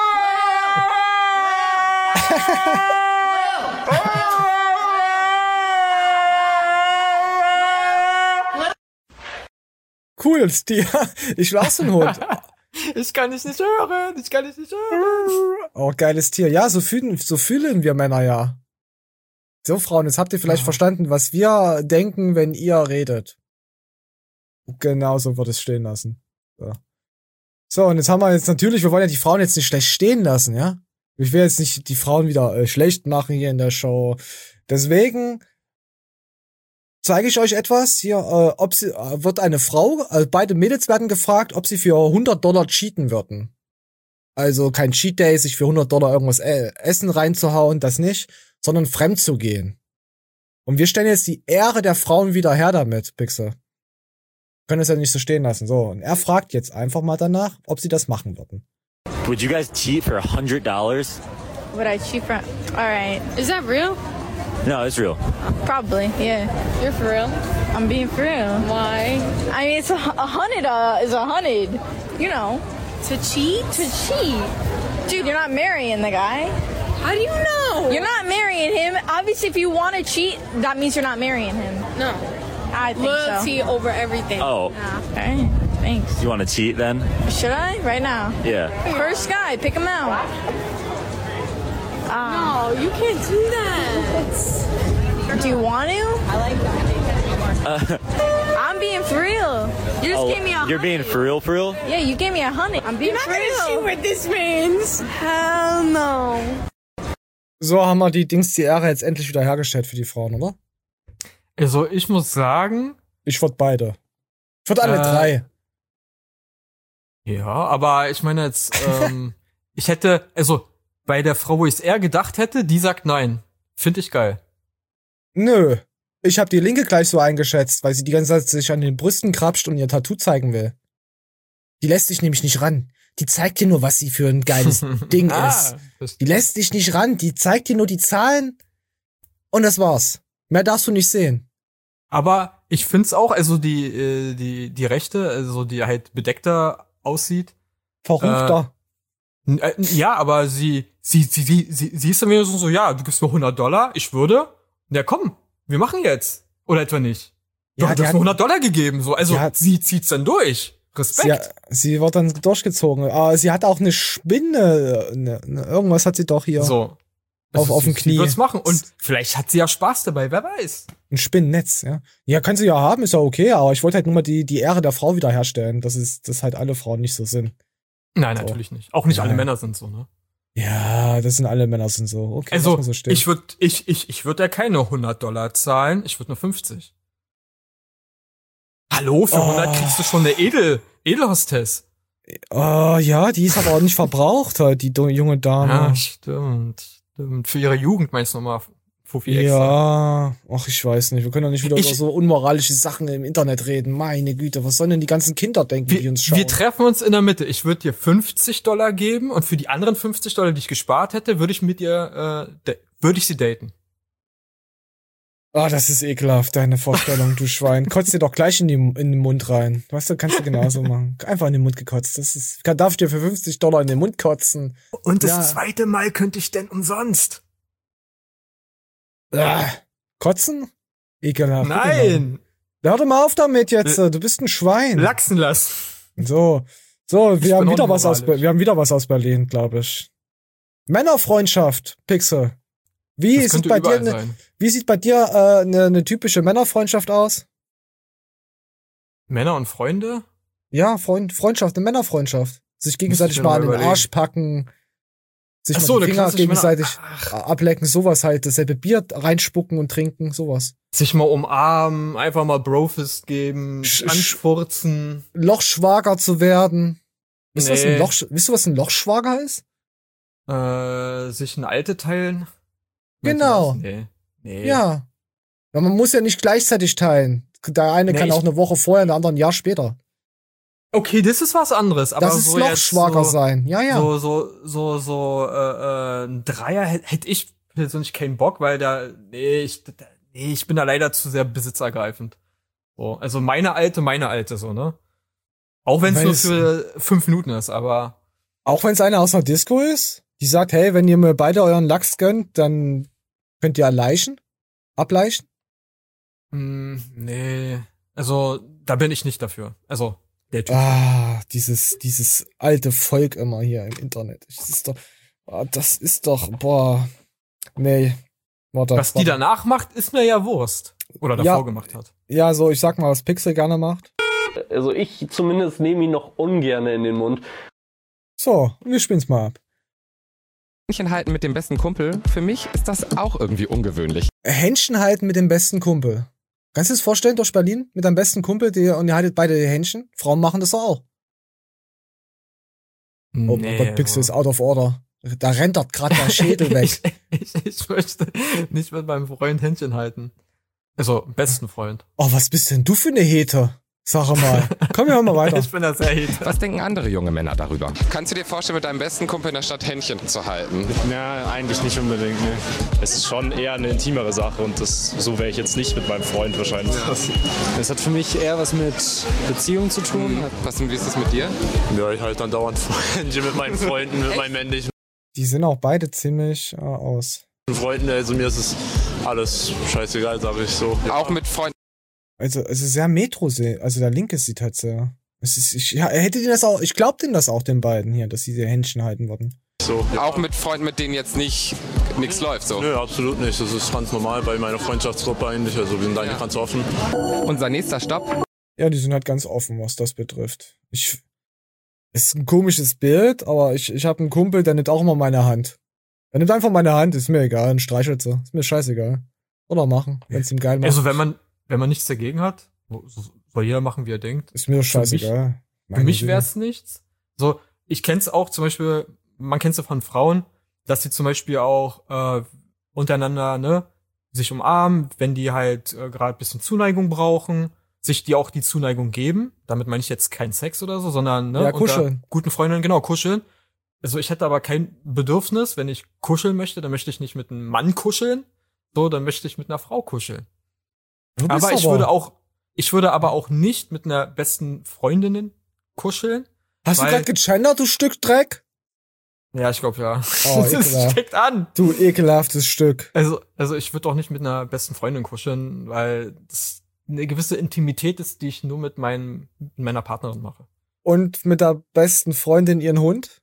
Cool, das Tier. Ich war so ein Hund. Ich kann dich nicht hören. Ich kann dich nicht hören. Oh, geiles Tier. Ja, so fühlen, so fühlen wir Männer ja. So, Frauen, jetzt habt ihr vielleicht ja. verstanden, was wir denken, wenn ihr redet. Genau so wird es stehen lassen. So. So, und jetzt haben wir jetzt natürlich, wir wollen ja die Frauen jetzt nicht schlecht stehen lassen, ja? Ich will jetzt nicht die Frauen wieder äh, schlecht machen hier in der Show. Deswegen zeige ich euch etwas. Hier, äh, ob sie, äh, wird eine Frau, äh, beide Mädels werden gefragt, ob sie für hundert Dollar cheaten würden. Also kein Cheat Day, sich für hundert Dollar irgendwas äh, Essen reinzuhauen, das nicht, sondern fremd zu gehen. Und wir stellen jetzt die Ehre der Frauen wieder her damit, Pixel. können es ja nicht so stehen lassen. So, und er fragt jetzt einfach mal danach, ob sie das machen würden. Would you guys cheat for one hundred dollars? Would I cheat for? All right. Is that real? No, it's real. Probably. Yeah. You're for real? I'm being for real. Why? I mean, it's a, a hundred. Uh, is a hundred. You know. To cheat? To cheat. Dude, you're not marrying the guy. How do you know? You're not marrying him. Obviously, if you want to cheat, that means you're not marrying him. No. I think Loyalty so. over everything. Oh. Yeah. Okay. Thanks. You want to cheat then? Should I? Right now? Yeah. First guy, pick him out. Um, no, you can't do that. Do you want to? I like that. Uh, I'm being for real. You just oh, gave me a You're being for real, for real? Yeah, you gave me a hundred. I'm being for real. You're not gonna see what this means. Hell no. So haben wir die Dings, die Ehre jetzt endlich wieder hergestellt für die Frauen, oder? Also, ich muss sagen... Ich würde beide. Ich würde alle äh, drei. Ja, aber ich meine jetzt, ähm, ich hätte, also, bei der Frau, wo ich es eher gedacht hätte, die sagt nein. Finde ich geil. Nö. Ich habe die Linke gleich so eingeschätzt, weil sie die ganze Zeit sich an den Brüsten krapscht und ihr Tattoo zeigen will. Die lässt sich nämlich nicht ran. Die zeigt dir nur, was sie für ein geiles Ding ah, ist. Die lässt dich nicht ran. Die zeigt dir nur die Zahlen und das war's. Mehr darfst du nicht sehen. Aber ich find's auch, also die, äh, die, die Rechte, also die halt bedeckter aussieht. Verruchter. Äh, äh, ja, aber sie, sie, sie, sie, sie, sie ist dann wieder so, so, ja, du gibst mir hundert Dollar, ich würde. Ja, komm, wir machen jetzt. Oder etwa nicht. Du ja, hast mir hundert Dollar gegeben, so. Also, hat, sie zieht's dann durch. Respekt. Sie, sie wird dann durchgezogen. Aber sie hat auch eine Spinne. Eine, eine, irgendwas hat sie doch hier. So. Auf, auf dem Knie. Sie wird's machen. Und vielleicht hat sie ja Spaß dabei, wer weiß. Ein Spinnennetz, ja. Ja, kann sie ja haben, ist ja okay, aber ich wollte halt nur mal die, die Ehre der Frau wiederherstellen, dass es, dass halt alle Frauen nicht so sind. Nein, so. Natürlich nicht. Auch nicht ja. alle Männer sind so, ne? Ja, das sind alle Männer sind so. Okay, also, so ich würde, ich, ich, ich würde ja keine hundert Dollar zahlen, ich würde nur fünfzig. Hallo, für oh. hundert kriegst du schon eine Edel, Edelhostess. Oh, ja, die ist aber auch nicht verbraucht, halt, die junge Dame. Ja, stimmt, stimmt. Für ihre Jugend meinst du nochmal Fuffi extra. Ja, ach, ich weiß nicht. Wir können doch nicht wieder ich, über so unmoralische Sachen im Internet reden. Meine Güte, was sollen denn die ganzen Kinder denken, wir, die uns schauen? Wir treffen uns in der Mitte. Ich würde dir fünfzig Dollar geben und für die anderen fünfzig Dollar, die ich gespart hätte, würde ich mit ihr, äh, würde ich sie daten. Ah, oh, das ist ekelhaft, deine Vorstellung, du Schwein. Kotzt dir doch gleich in, die, in den Mund rein. Weißt du, kannst du genauso machen. Einfach in den Mund gekotzt. Das ist, kann, darf ich dir für fünfzig Dollar in den Mund kotzen. Und das ja. zweite Mal könnte ich denn umsonst. Ah, kotzen? Ekelhaft. Nein. Hör doch mal auf damit jetzt. Du bist ein Schwein. Lachsen lassen. So, so, wir haben wieder was aus, wir haben wieder was aus Berlin, glaube ich. Männerfreundschaft, Pixel. Wie sieht bei dir ne, wie sieht bei dir äh, ne, ne typische Männerfreundschaft aus? Männer und Freunde? Ja, Freund, Freundschaft, eine Männerfreundschaft. Sich gegenseitig mal an den Arsch packen, sich Ach mal so, die Finger gegenseitig Ach. ablecken, sowas halt, dasselbe Bier reinspucken und trinken, sowas. Sich mal umarmen, einfach mal Brofist geben, Sch anfurzen. Lochschwager zu werden. Wisst nee. du, was ein Loch, wisst du, was ein Lochschwager ist? Äh, sich ein Alte teilen. Genau. Nee. Nee. Ja. ja. Man muss ja nicht gleichzeitig teilen. Der eine nee, kann auch eine Woche vorher, der andere ein Jahr später. Okay, das ist was anderes. Aber das ist so Lochschwager so, sein. Ja, ja. So, so, so, so, äh, ein Dreier hätte ich persönlich keinen Bock, weil da, nee, ich, da, nee, ich bin da leider zu sehr besitzergreifend. So, also meine Alte, meine Alte, so, ne? Auch wenn es nur für fünf Minuten ist, aber. Auch wenn es eine aus einer Disco ist? Die sagt, hey, wenn ihr mir beide euren Lachs gönnt, dann könnt ihr erleichen? Ableichen? Mm, nee. Also, da bin ich nicht dafür. Also, der Typ. Ah, dieses, dieses alte Volk immer hier im Internet. Das ist doch, oh, das ist doch, boah. Nee. Warte, was warte. Die danach macht, ist mir ja Wurst. Oder davor ja, gemacht hat. Ja, so, ich sag mal, was Pixel gerne macht. Also, ich zumindest nehme ihn noch ungern in den Mund. So, wir spielen's mal ab. Händchen halten mit dem besten Kumpel, für mich ist das auch irgendwie ungewöhnlich. Händchen halten mit dem besten Kumpel. Kannst du dir das vorstellen, durch Berlin? Mit deinem besten Kumpel, die, und ihr haltet beide die Händchen? Frauen machen das doch auch. Nee, oh mein Gott, Pixel ist out of order. Da rennt dort gerade der Schädel weg. ich, ich, ich möchte nicht mit meinem Freund Händchen halten. Also, besten Freund. Oh, was bist denn du für eine Hete? Sag mal. Komm, wir hören mal weiter. Ich bin da sehr hit. Was denken andere junge Männer darüber? Kannst du dir vorstellen, mit deinem besten Kumpel in der Stadt Händchen zu halten? Ja, eigentlich nicht unbedingt, ne. Es ist schon eher eine intimere Sache und das, so wäre ich jetzt nicht mit meinem Freund wahrscheinlich. Es hat für mich eher was mit Beziehung zu tun. Was, wie ist das mit dir? Ja, ich halt dann dauernd Händchen mit meinen Freunden, mit meinen männlichen Die sind auch beide ziemlich äh, aus. Freunden. Also mir ist es alles scheißegal, sage ich so. Auch mit Freunden. Also, es ist sehr Metro, also der Link ist sieht halt sehr. Es ist, ich, ja, hätte das auch, ich glaub denen das auch, den beiden hier, dass sie die Händchen halten würden. So, ja. Auch mit Freunden, mit denen jetzt nicht nichts läuft, so? Nö, absolut nicht. Das ist ganz normal bei meiner Freundschaftsgruppe eigentlich. Also wir sind eigentlich ja. ganz offen. Unser nächster Stopp? Ja, die sind halt ganz offen, was das betrifft. Ich, es ist ein komisches Bild, aber ich, ich habe einen Kumpel, der nimmt auch immer meine Hand. Er nimmt einfach meine Hand, ist mir egal, und streichelt sie. Ist mir scheißegal. Oder machen, wenn es ihm geil macht. Also wenn man Wenn man nichts dagegen hat, soll jeder machen, wie er denkt. Ist mir scheißegal. Für mich, für mich wäre es nichts. So, ich kenn's auch zum Beispiel, man kennt's ja von Frauen, dass die zum Beispiel auch äh, untereinander ne sich umarmen, wenn die halt äh, gerade ein bisschen Zuneigung brauchen, sich die auch die Zuneigung geben. Damit meine ich jetzt kein Sex oder so, sondern ne, ja, kuscheln. Unter guten Freundinnen, genau, kuscheln. Also ich hätte aber kein Bedürfnis, wenn ich kuscheln möchte, dann möchte ich nicht mit einem Mann kuscheln, so, dann möchte ich mit einer Frau kuscheln. Aber ich aber. würde auch, ich würde aber auch nicht mit einer besten Freundin kuscheln. Hast du gerade gegendert, du Stück Dreck? Ja, ich glaube ja. Oh, das steckt an. Du ekelhaftes Stück. Also, also ich würde auch nicht mit einer besten Freundin kuscheln, weil das eine gewisse Intimität ist, die ich nur mit, meinem, mit meiner Partnerin mache. Und mit der besten Freundin ihren Hund?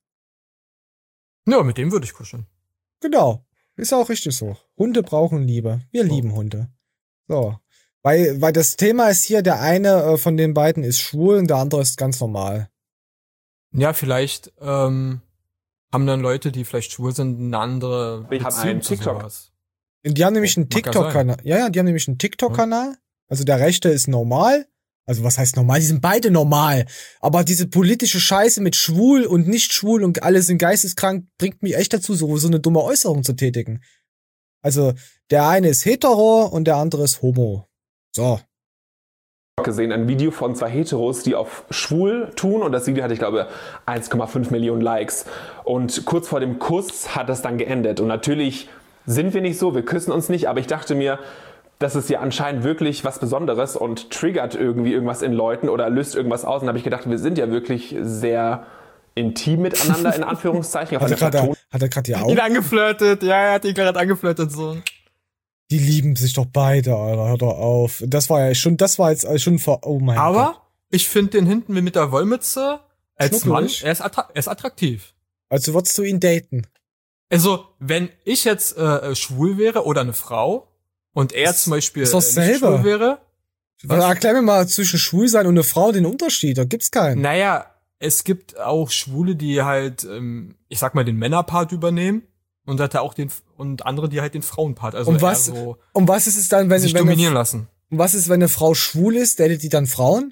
Ja, mit dem würde ich kuscheln. Genau. Ist auch richtig so. Hunde brauchen Liebe. Wir oh. lieben Hunde. So. Weil, weil das Thema ist hier, der eine äh, von den beiden ist schwul und der andere ist ganz normal. Ja, vielleicht ähm, haben dann Leute, die vielleicht schwul sind, eine andere Ich habe einen TikTok. Sowas. Die haben nämlich einen TikTok-Kanal. Ja, ja, die haben nämlich einen TikTok-Kanal. Also der Rechte ist normal. Also was heißt normal? Die sind beide normal. Aber diese politische Scheiße mit schwul und nicht schwul und alle sind geisteskrank bringt mich echt dazu, so, so eine dumme Äußerung zu tätigen. Also der eine ist hetero und der andere ist homo. So. Gesehen ein Video von zwei Heteros, die auf schwul tun und das Video hatte, ich glaube, eins Komma fünf Millionen Likes und kurz vor dem Kuss hat das dann geendet und natürlich sind wir nicht so, wir küssen uns nicht, aber ich dachte mir, das ist ja anscheinend wirklich was Besonderes und triggert irgendwie irgendwas in Leuten oder löst irgendwas aus und habe ich gedacht, wir sind ja wirklich sehr intim miteinander, in Anführungszeichen. Hat er gerade die Augen? Ihn angeflirtet, ja, er hat ihn gerade angeflirtet, so. Die lieben sich doch beide, Alter, hör doch auf. Das war ja schon, das war jetzt schon vor, oh mein Aber Gott. Aber ich finde den hinten mit der Wollmütze als Mann, er ist, attra- er ist attraktiv. Also würdest du ihn daten? Also, wenn ich jetzt äh, schwul wäre oder eine Frau und er das zum Beispiel ist doch äh, nicht schwul wäre. Was? Erklär mir mal zwischen schwul sein und eine Frau den Unterschied, da gibt's keinen. Naja, es gibt auch Schwule, die halt, ähm, ich sag mal, den Männerpart übernehmen. Und hat er auch den und andere, die halt den Frauenpart. Also und was? So und was ist es dann, wenn sich wenn dominieren eine, lassen? Und was ist, wenn eine Frau schwul ist? Datet die dann Frauen?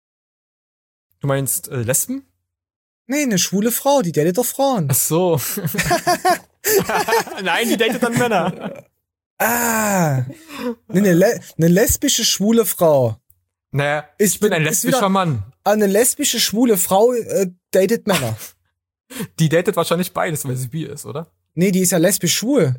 Du meinst äh, Lesben? Nee, eine schwule Frau, die datet doch Frauen. Ach so. Nein, die datet dann Männer. Ah. Nee, eine, Le- eine lesbische schwule Frau. Naja, ist, ich bin ein lesbischer wieder, Mann. Eine lesbische schwule Frau äh, datet Männer. Die datet wahrscheinlich beides, weil sie bi ist, oder? Nee, die ist ja lesbisch schwul.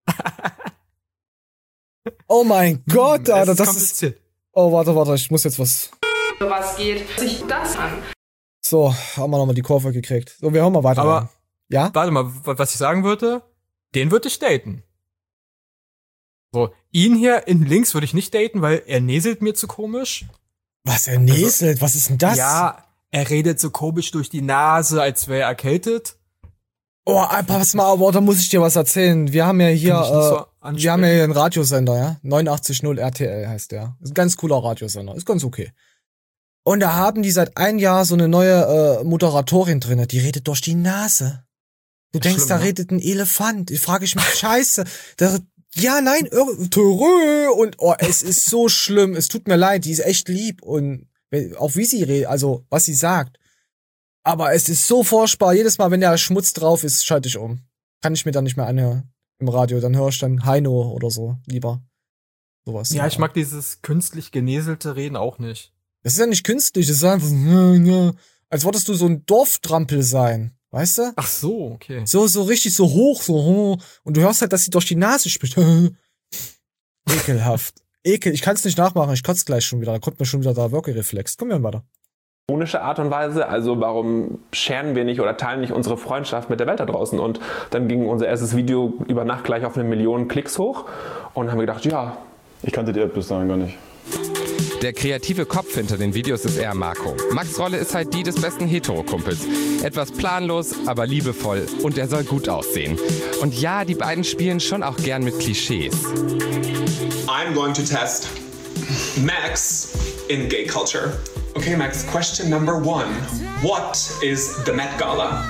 Oh mein Gott, hm, Alter, das ist... Oh, warte, warte, ich muss jetzt was... Was geht sich das an? So, haben wir nochmal die Kurve gekriegt. So, wir hören mal weiter. Aber, an. Ja? Warte mal, was ich sagen würde, den würde ich daten. So, ihn hier in links würde ich nicht daten, weil er näselt mir zu komisch. Was, er näselt? Also, was ist denn das? Ja, er redet so komisch durch die Nase, als wäre er erkältet. Oh, pass mal, aber da muss ich dir was erzählen. Wir haben ja hier, äh, so wir haben ja hier einen Radiosender, ja? neunundachtzig null R T L heißt der. Ist ein ganz cooler Radiosender. Ist ganz okay. Und da haben die seit ein Jahr so eine neue äh, Moderatorin drinne, die redet durch die Nase. Du denkst, schlimm, da ne? redet ein Elefant. Ich frage ich mich, scheiße. Da, ja, nein, törö. Und oh, es ist so schlimm. Es tut mir leid, die ist echt lieb. Und auch wie sie redet, also was sie sagt. Aber es ist so furchtbar. Jedes Mal, wenn der Schmutz drauf ist, schalte ich um. Kann ich mir dann nicht mehr anhören im Radio. Dann höre ich dann Heino oder so lieber. Sowas. Ja, ich mag dieses künstlich genäselte Reden auch nicht. Das ist ja nicht künstlich, das ist einfach so, als würdest du so ein Dorftrampel sein, weißt du? Ach so, okay. So, so richtig so hoch, so, und du hörst halt, dass sie durch die Nase spricht. Ekelhaft. Ekel, ich kann's nicht nachmachen, ich kotze gleich schon wieder, da kommt mir schon wieder der Würgereflex. Komm wir weiter. Ironische Art und Weise, also warum scheren wir nicht oder teilen nicht unsere Freundschaft mit der Welt da draußen? Und dann ging unser erstes Video über Nacht gleich auf eine Million Klicks hoch und haben wir gedacht, ja. Ich kannte die App bis dahin gar nicht. Der kreative Kopf hinter den Videos ist eher Marco. Max' Rolle ist halt die des besten Hetero-Kumpels. Etwas planlos, aber liebevoll und er soll gut aussehen. Und ja, die beiden spielen schon auch gern mit Klischees. I'm going to test Max in gay culture. Okay, Max, question number one. What is the Met Gala?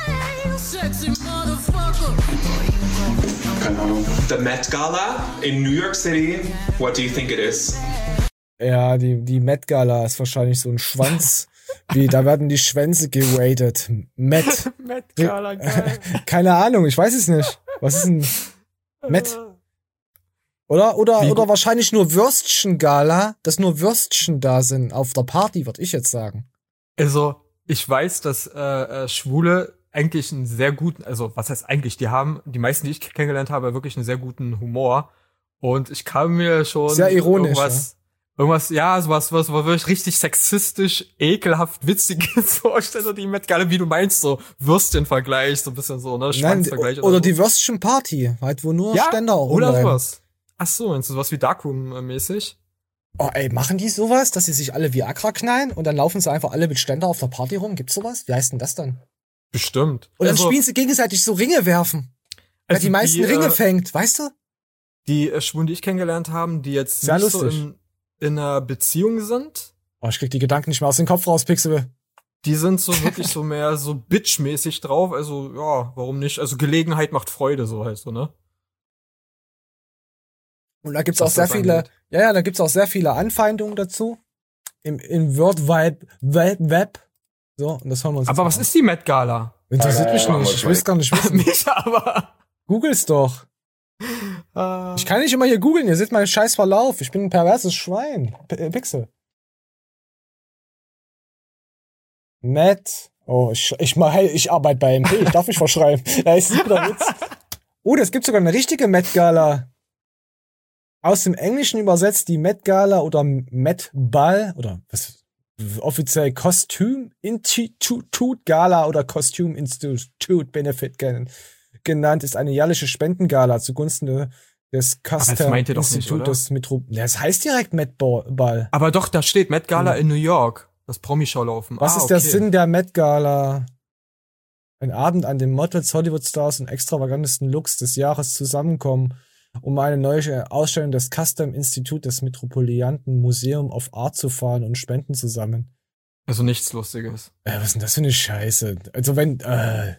Keine Ahnung. The Met Gala in New York City. What do you think it is? Ja, die, die Met Gala ist wahrscheinlich so ein Schwanz. Wie, da werden die Schwänze geratet. Met. Met Gala, geil. Keine Ahnung, ich weiß es nicht. Was ist ein Met? Oder, oder, Wie? oder wahrscheinlich nur Würstchen-Gala, dass nur Würstchen da sind auf der Party, würde ich jetzt sagen. Also, ich weiß, dass äh, äh, Schwule eigentlich einen sehr guten, also was heißt eigentlich, die haben, die meisten, die ich kennengelernt habe, wirklich einen sehr guten Humor. Und ich kann mir schon sehr ironisch, irgendwas, ja. irgendwas, ja, sowas, was war wirklich richtig sexistisch, ekelhaft, witziges vorstellen, so die Met Gala, wie du meinst, so Würstchen-Vergleich, so ein bisschen so, ne, Schwanzvergleich. Nein, oder, oder die Würstchen-Party, halt, wo nur ja, Ständer auch oder rumrennen. sowas. Ach so, meinst du sowas wie Darkroom-mäßig? Oh, ey, machen die sowas, dass sie sich alle Viagra knallen und dann laufen sie einfach alle mit Ständer auf der Party rum? Gibt's sowas? Wie heißt denn das dann? Bestimmt. Und dann also, spielen sie gegenseitig so Ringe werfen. Wer also die meisten die, Ringe äh, fängt, weißt du? Die äh, Schwulen, die ich kennengelernt haben, die jetzt Sehr nicht lustig. so in, in einer Beziehung sind. Oh, ich krieg die Gedanken nicht mehr aus dem Kopf raus, Pixel. Die sind so wirklich so mehr so bitch-mäßig drauf. Also, ja, warum nicht? Also, Gelegenheit macht Freude, so halt so, ne? Und da gibt's Was auch sehr das viele, angeht. ja, ja, da gibt's auch sehr viele Anfeindungen dazu. Im, im World Wide Web, Web. So, und das hören wir uns Aber jetzt was mal ist die Met Gala? Interessiert Ja, mich ja, ja, nicht. Ich will's gar nicht wissen. Mich aber. Google's doch. Äh, Ich kann nicht immer hier googeln. Ihr seht meinen scheiß Verlauf. Ich bin ein perverses Schwein. P äh, Pixel. Matt. Oh, ich, ich mach, hey, ich arbeite bei M P. Ich darf mich verschreiben. Da ist ein guter Witz. Oh, das gibt sogar eine richtige Met Gala. Aus dem Englischen übersetzt die Met Gala oder Met Ball oder was offiziell Costume Institute Gala oder Costume Institute Benefit gen genannt, ist eine jährliche Spendengala zugunsten des Custom meint ihr doch nicht, Institutes Metro. Ja, das heißt direkt Met Ball. aber doch, da steht Met Gala Ja. in New York. Das Promi-Show-Laufen. Was ah, ist okay. der Sinn der Met Gala? Ein Abend, an dem Models, Hollywood-Stars und extravagantesten Looks des Jahres zusammenkommen, um eine neue Ausstellung des Custom Institute des Metropolitan Museum of Art zu fahren und Spenden zu sammeln. Also nichts Lustiges. Äh, was ist denn das für eine Scheiße? Also wenn, äh,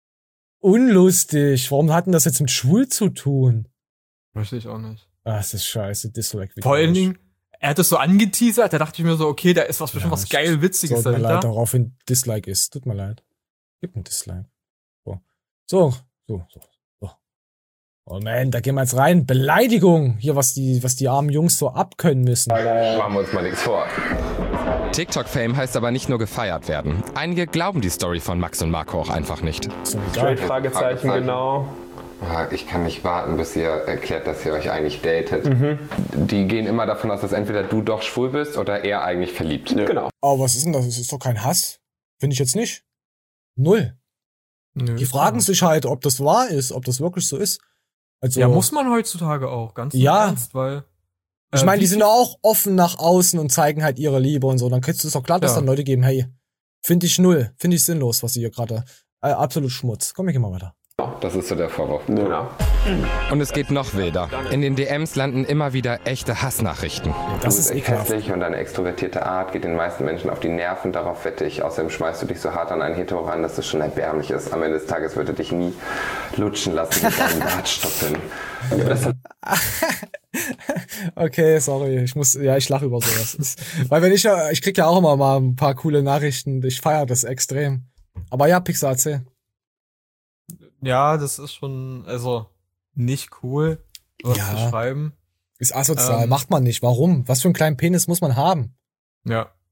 unlustig. Warum hat denn das jetzt mit schwul zu tun? Weiß ich auch nicht. Ah, das ist scheiße. Dislike. Vor allen Dingen, er hat es so angeteasert, da dachte ich mir so, okay, da ist was bestimmt Ja, was geil Witziges Tut mir leid, dahinter. daraufhin Dislike ist. Tut mir leid. Gibt ein Dislike. So. So, so, so. so. Oh man, da gehen wir jetzt rein. Beleidigung. Hier, was die, was die armen Jungs so abkönnen müssen. Machen wir uns mal nichts vor. TikTok-Fame heißt aber nicht nur gefeiert werden. Einige glauben die Story von Max und Marco auch einfach nicht. So, Straight Fragezeichen, genau. Ah, Ich kann nicht warten, bis ihr erklärt, dass ihr euch eigentlich datet. Mhm. Die gehen immer davon aus, dass entweder du doch schwul bist oder er eigentlich verliebt. Genau. Aber was ist denn das? Das ist doch kein Hass. Finde ich jetzt nicht. Null. Nö, Die fragen sich halt, ob das wahr ist, ob das wirklich so ist. Also, Ja, muss man heutzutage auch, ganz im Ja. Ernst, weil. ich äh, meine, die wie sind viel- auch offen nach außen und zeigen halt ihre Liebe und so. Dann kriegst du es doch klar, dass Ja. dann Leute geben, hey, finde ich null, finde ich sinnlos, was sie hier gerade. Äh, absolut Schmutz. Komm, wir gehen mal weiter. Das ist so der Vorwurf. Genau. Und es geht noch wilder. In den D Ms landen immer wieder echte Hassnachrichten. Das du ist bist echt ekelhaft. hässlich und deine extrovertierte Art geht den meisten Menschen auf die Nerven. Darauf wette ich. Außerdem schmeißt du dich so hart an einen Hetero ran, dass es schon erbärmlich ist. Am Ende des Tages würde dich nie lutschen lassen mit deinen Bartstoppeln. Das Okay, sorry, ich muss, ja, ich lache über sowas. Ist- Weil wenn ich ja, ich krieg ja auch immer mal ein paar coole Nachrichten, ich feiere das extrem. Aber ja, Pixar, erzähl. Ja, das ist schon, also, nicht cool, was Ja. zu schreiben. Ist asozial, Ähm. macht man nicht. Warum? Was für einen kleinen Penis muss man haben? Ja.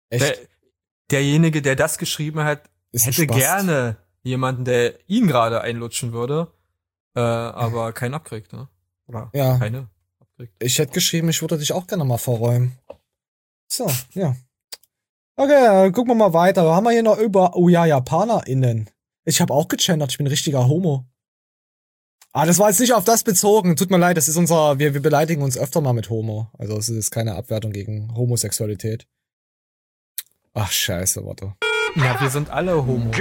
Echt? Der, derjenige, der das geschrieben hat, Ist ein hätte Spast. gerne jemanden, der ihn gerade einlutschen würde, äh, aber keinen abkriegt, ne? Oder Ja. keine. Ich hätte geschrieben, ich würde dich auch gerne mal verräumen. So, ja. Okay, äh, gucken wir mal weiter. Was haben wir hier noch über, oh ja, JapanerInnen. Ich habe auch gegendert, ich bin ein richtiger Homo. Ah, das war jetzt nicht auf das bezogen. Tut mir leid, das ist unser, wir, wir beleidigen uns öfter mal mit Homo. Also es ist keine Abwertung gegen Homosexualität. Ach, scheiße, warte. Ja, wir sind alle Homos.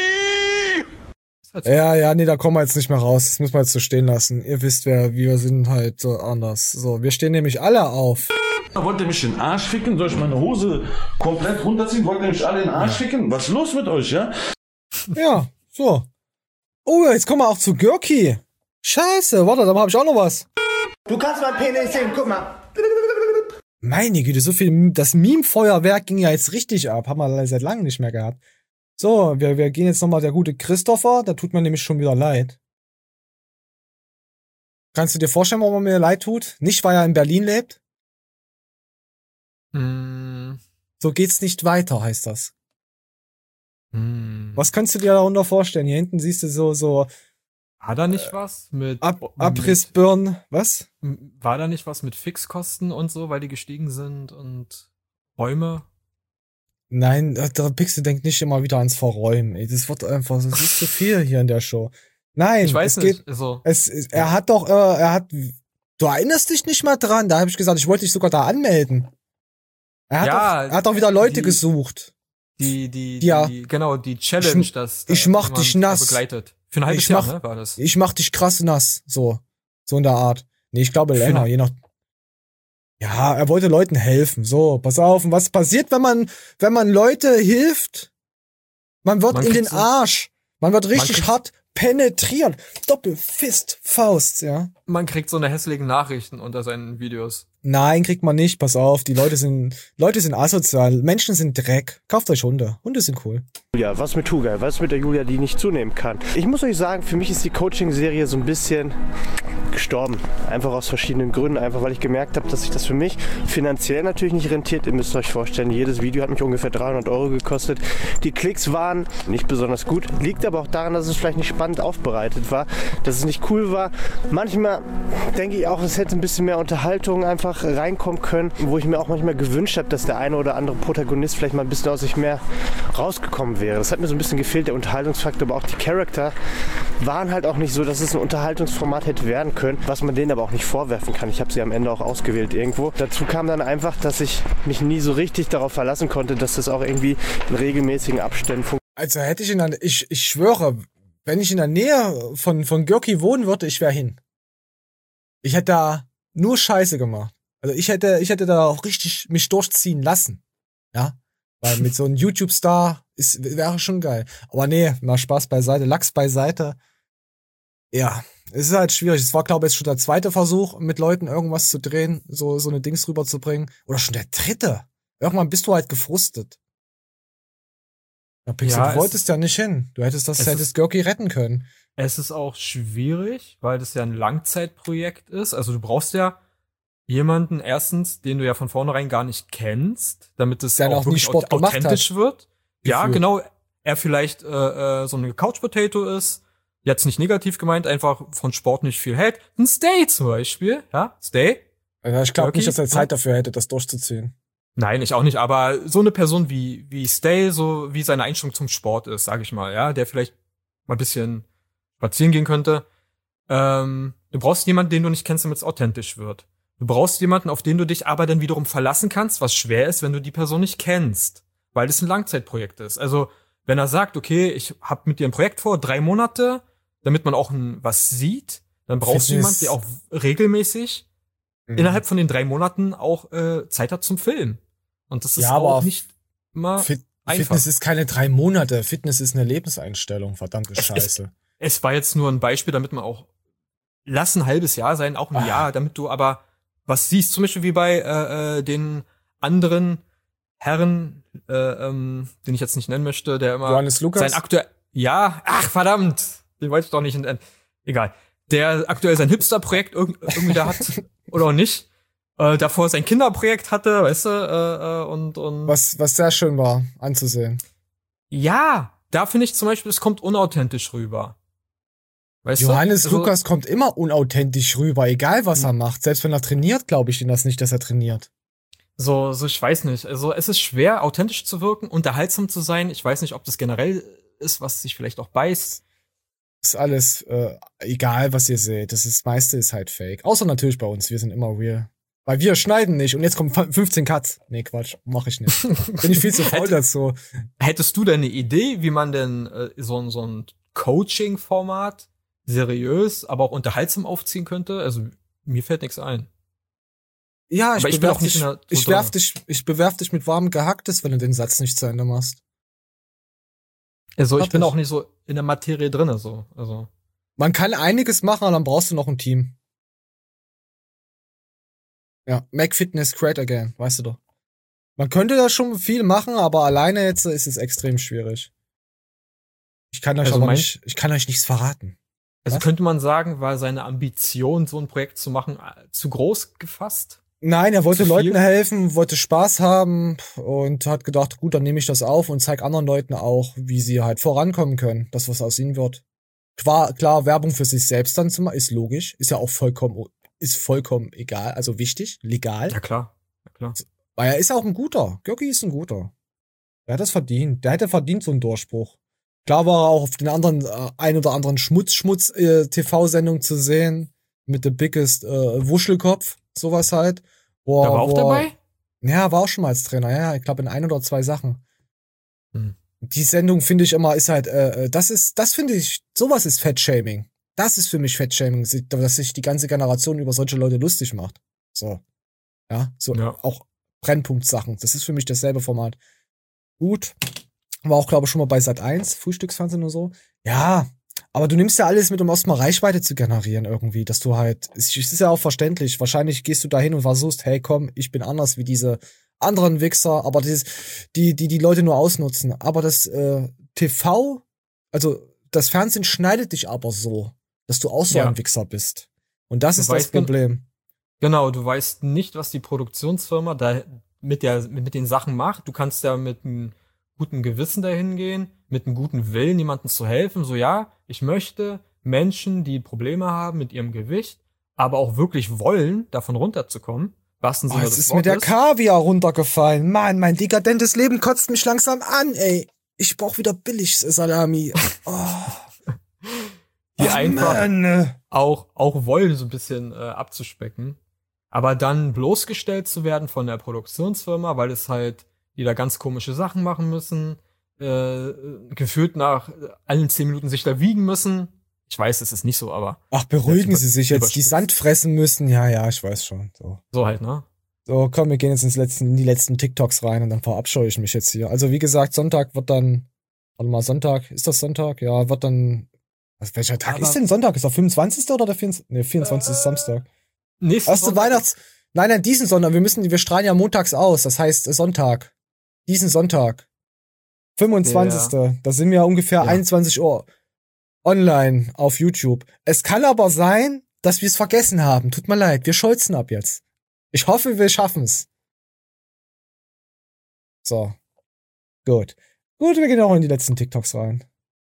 Ja, ja, nee, da kommen wir jetzt nicht mehr raus. Das muss man jetzt so stehen lassen. Ihr wisst, wer wir sind halt so anders. So, wir stehen nämlich alle auf. Wollt ihr mich in den Arsch ficken? Soll ich meine Hose komplett runterziehen? Wollt ihr mich alle in den Arsch ficken? Was ist los mit euch, ja? Ja, so. Oh, jetzt kommen wir auch zu Görki. Scheiße, warte, da habe ich auch noch was. Du kannst mein Penis sehen, guck mal. Meine Güte, so viel, das Meme-Feuerwerk ging ja jetzt richtig ab. Haben wir seit langem nicht mehr gehabt. So, wir, wir gehen jetzt nochmal der gute Christopher. Da tut mir nämlich schon wieder leid. Kannst du dir vorstellen, warum er mir leid tut? Nicht, weil er in Berlin lebt? Mm. So geht's nicht weiter, heißt das. Mm. Was kannst du dir darunter vorstellen? Hier hinten siehst du so, so War da nicht was mit Ab Abrissbirnen? Was? War da nicht was mit Fixkosten und so, weil die gestiegen sind und Räume? Nein, der Pixel denkt nicht immer wieder ans Verräumen. Ey, das wird einfach, das ist zu viel hier in der Show. Nein, Ich weiß es nicht, geht. also- Es, es, er hat doch, äh, er hat. Du erinnerst dich nicht mal dran? Da habe ich gesagt, ich wollte dich sogar da anmelden. Er hat, Ja, doch, er hat doch wieder Leute die- gesucht. Die, die, Ja. die, genau, die Challenge, Ich- das ich mach jemand dich nass. begleitet. Für ein halbes ich Jahr, mach, ne, war das. Ich mach dich krass nass. So. So in der Art. Nee, ich glaube Für länger, eine- je nach. Ja, er wollte Leuten helfen. So, pass auf. Und was passiert, wenn man, wenn man Leute hilft? Man wird Man in den kriegt so- Arsch. Man wird richtig kriegt- hart penetriert. Doppelfist, Faust, ja. Man kriegt so eine hässlichen Nachrichten unter seinen Videos. Nein, kriegt man nicht. Pass auf. Die Leute sind, Leute sind asozial. Menschen sind Dreck. Kauft euch Hunde. Hunde sind cool. Julia, was mit Tugai? Was mit der Julia, die nicht zunehmen kann? Ich muss euch sagen, für mich ist die Coaching-Serie so ein bisschen gestorben. Einfach aus verschiedenen Gründen. Einfach weil ich gemerkt habe, dass sich das für mich finanziell natürlich nicht rentiert. Ihr müsst euch vorstellen, jedes Video hat mich ungefähr dreihundert Euro gekostet. Die Klicks waren nicht besonders gut. Liegt aber auch daran, dass es vielleicht nicht spannend aufbereitet war. Dass es nicht cool war. Manchmal denke ich auch, es hätte ein bisschen mehr Unterhaltung einfach reinkommen können, wo ich mir auch manchmal gewünscht habe, dass der eine oder andere Protagonist vielleicht mal ein bisschen aus sich mehr rausgekommen wäre. Das hat mir so ein bisschen gefehlt, der Unterhaltungsfaktor, aber auch die Charakter waren halt auch nicht so, dass es ein Unterhaltungsformat hätte werden können, was man denen aber auch nicht vorwerfen kann. Ich habe sie am Ende auch ausgewählt irgendwo. Dazu kam dann einfach, dass ich mich nie so richtig darauf verlassen konnte, dass das auch irgendwie in regelmäßigen Abständen funktioniert. Also hätte ich in der, ich, ich schwöre, wenn ich in der Nähe von, von Görki wohnen würde, ich wäre hin. Ich hätte da nur Scheiße gemacht. Also ich hätte, ich hätte da auch richtig mich durchziehen lassen. Ja. Weil mit so einem YouTube-Star ist, wäre schon geil. Aber nee, mal Spaß beiseite, Lachs beiseite. Ja, es ist halt schwierig. Es war, glaube ich, jetzt schon der zweite Versuch, mit Leuten irgendwas zu drehen, so, so eine Dings rüberzubringen. Oder schon der dritte. Irgendwann bist du halt gefrustet. Ja, Pixel, Ja, du es- wolltest ja nicht hin. Du hättest das, es hättest ist- Görki retten können. Es ist auch schwierig, weil das ja ein Langzeitprojekt ist. Also du brauchst ja jemanden erstens, den du ja von vornherein gar nicht kennst, damit es Der auch noch nie wirklich Sport au- gemacht authentisch hat. wird. Ja, Gefühlt. genau. Er vielleicht äh, äh, so eine Couch Potato ist. Jetzt nicht negativ gemeint, einfach von Sport nicht viel hält. Ein Stay zum Beispiel, ja, Stay. Also ich glaube Görki, nicht, dass er ja. Zeit dafür hätte, das durchzuziehen. Nein, ich auch nicht, aber so eine Person wie wie Stay, so wie seine Einstellung zum Sport ist, sag ich mal, ja, der vielleicht mal ein bisschen spazieren gehen könnte. Ähm, du brauchst jemanden, den du nicht kennst, damit es authentisch wird. Du brauchst jemanden, auf den du dich aber dann wiederum verlassen kannst, was schwer ist, wenn du die Person nicht kennst, weil es ein Langzeitprojekt ist. Also, wenn er sagt, okay, ich habe mit dir ein Projekt vor, drei Monate, damit man auch ein, was sieht, dann brauchst du Fitness. jemanden, der auch regelmäßig Mhm. innerhalb von den drei Monaten auch äh, Zeit hat zum Filmen. Und das ist Ja, aber auch nicht immer Fit einfach. Fitness ist keine drei Monate. Fitness ist eine Lebenseinstellung. Verdammte Es- Scheiße. Es war jetzt nur ein Beispiel, damit man auch, lass ein halbes Jahr sein, auch ein Ah. Jahr, damit du aber was siehst, zum Beispiel wie bei äh, äh, den anderen Herren, äh, ähm, den ich jetzt nicht nennen möchte, der immer Johannes Lukas? sein aktuell, ja, ach verdammt, den wollte ich doch nicht nennen, egal, der aktuell sein Hipster-Projekt irg irgendwie da hat oder auch nicht. äh, davor sein Kinderprojekt hatte, weißt du, äh, äh, und, und. Was, was sehr schön war, anzusehen. Ja, da finde ich zum Beispiel, es kommt unauthentisch rüber. Weißt Johannes du? Also, Lukas kommt immer unauthentisch rüber, egal was er macht. Selbst wenn er trainiert, glaube ich ihm das nicht, dass er trainiert. So, so, ich weiß nicht. Also, es ist schwer, authentisch zu wirken, unterhaltsam zu sein. Ich weiß nicht, ob das generell ist, was sich vielleicht auch beißt. Ist alles äh, egal, was ihr seht. Das, ist, das meiste ist halt fake. Außer natürlich bei uns. Wir sind immer real. Weil wir schneiden nicht und jetzt kommen fünfzehn Cuts. Nee, Quatsch, mach ich nicht. Bin ich viel zu faul dazu. Hättest du denn eine Idee, wie man denn äh, so, so ein Coaching-Format seriös, aber auch unterhaltsam aufziehen könnte? Also, mir fällt nichts ein. Ja, ich, ich bewerf bin auch nicht dich, in der, ich, werf dich, ich bewerf dich mit warmem Gehacktes, wenn du den Satz nicht zu Ende machst. Also, ich Hab bin ich. auch nicht so in der Materie drinne, so. Also. Man kann einiges machen, aber dann brauchst du noch ein Team. Ja, make fitness great again, weißt du doch. Man könnte da schon viel machen, aber alleine jetzt ist es extrem schwierig. Ich kann euch Also aber mein- nicht, ich kann euch nichts verraten. Also Was? könnte man sagen, war seine Ambition, so ein Projekt zu machen, äh, zu groß gefasst? Nein, er wollte Zu viel? Leuten helfen, wollte Spaß haben und hat gedacht, gut, dann nehme ich das auf und zeig anderen Leuten auch, wie sie halt vorankommen können, das was aus ihnen wird. Klar, klar, Werbung für sich selbst dann zu machen, ist logisch, ist ja auch vollkommen, ist vollkommen egal, also wichtig, legal. Ja, klar. Ja, klar. Weil er ist auch ein guter. Görki ist ein guter. Der hat das verdient. Der hätte verdient so einen Durchbruch. Klar war er auch auf den anderen, äh, ein oder anderen Schmutz-Schmutz-T V-Sendung zu sehen. Mit The Biggest äh, Wuschelkopf. Sowas halt. Wo, Da war auch wo, dabei? Ja, war auch schon mal als Trainer. Ja, ich glaube in ein oder zwei Sachen. Hm. Die Sendung finde ich immer, ist halt, äh, das ist, das finde ich, sowas ist Fettshaming. Das ist für mich Fettshaming, dass sich die ganze Generation über solche Leute lustig macht. So. Ja, so Ja. auch Brennpunktsachen. Das ist für mich dasselbe Format. Gut. War auch, glaube ich, schon mal bei Sat eins, Frühstücksfernsehen und so. Ja, aber du nimmst ja alles mit, um erstmal Reichweite zu generieren irgendwie, dass du halt, es ist ja auch verständlich, wahrscheinlich gehst du da hin und versuchst, hey komm, ich bin anders wie diese anderen Wichser, aber das, die, die die Leute nur ausnutzen. Aber das äh, T V, also das Fernsehen schneidet dich aber so, dass du auch so Ja. ein Wichser bist. Und das Du ist das weißt gen- Problem. Genau, du weißt nicht, was die Produktionsfirma da mit der mit den Sachen macht. Du kannst ja mit einem guten Gewissen dahin gehen, mit einem guten Willen, jemandem zu helfen. So, ja, ich möchte Menschen, die Probleme haben mit ihrem Gewicht, aber auch wirklich wollen, davon runterzukommen. Was Oh, es ist mir der Wortes. Kaviar runtergefallen. Mann, mein dekadentes Leben kotzt mich langsam an, ey. Ich brauch wieder billig Salami. Oh. die Ach, einfach Mann. auch, auch wollen, so ein bisschen äh, abzuspecken. Aber dann bloßgestellt zu werden von der Produktionsfirma, weil es halt die da ganz komische Sachen machen müssen, äh, gefühlt nach allen zehn Minuten sich da wiegen müssen. Ich weiß, es ist nicht so, aber Ach, beruhigen Jetzt Sie sich jetzt, die überspitzt. Sand fressen müssen. Ja, ja, ich weiß schon. So. so halt, ne? So, komm, wir gehen jetzt ins letzten, in die letzten TikToks rein und dann verabscheue ich mich jetzt hier. Also, wie gesagt, Sonntag wird dann, warte mal, Sonntag, ist das Sonntag? Ja, wird dann, was, welcher Tag Aber- ist denn Sonntag? Ist der fünfundzwanzigste oder der vierundzwanzigste? Nee, vierundzwanzigste ist Samstag. Nächsten Erste Sonntag- Weihnachts, nein, nein, diesen Sonntag, wir müssen, wir strahlen ja montags aus, das heißt äh, Sonntag. Diesen Sonntag. fünfundzwanzigste Da sind wir ungefähr Ja. einundzwanzig Uhr online auf YouTube. Es kann aber sein, dass wir es vergessen haben. Tut mir leid, wir scholzen ab jetzt. Ich hoffe, wir schaffen's. So. Gut. Gut, wir gehen auch in die letzten TikToks rein.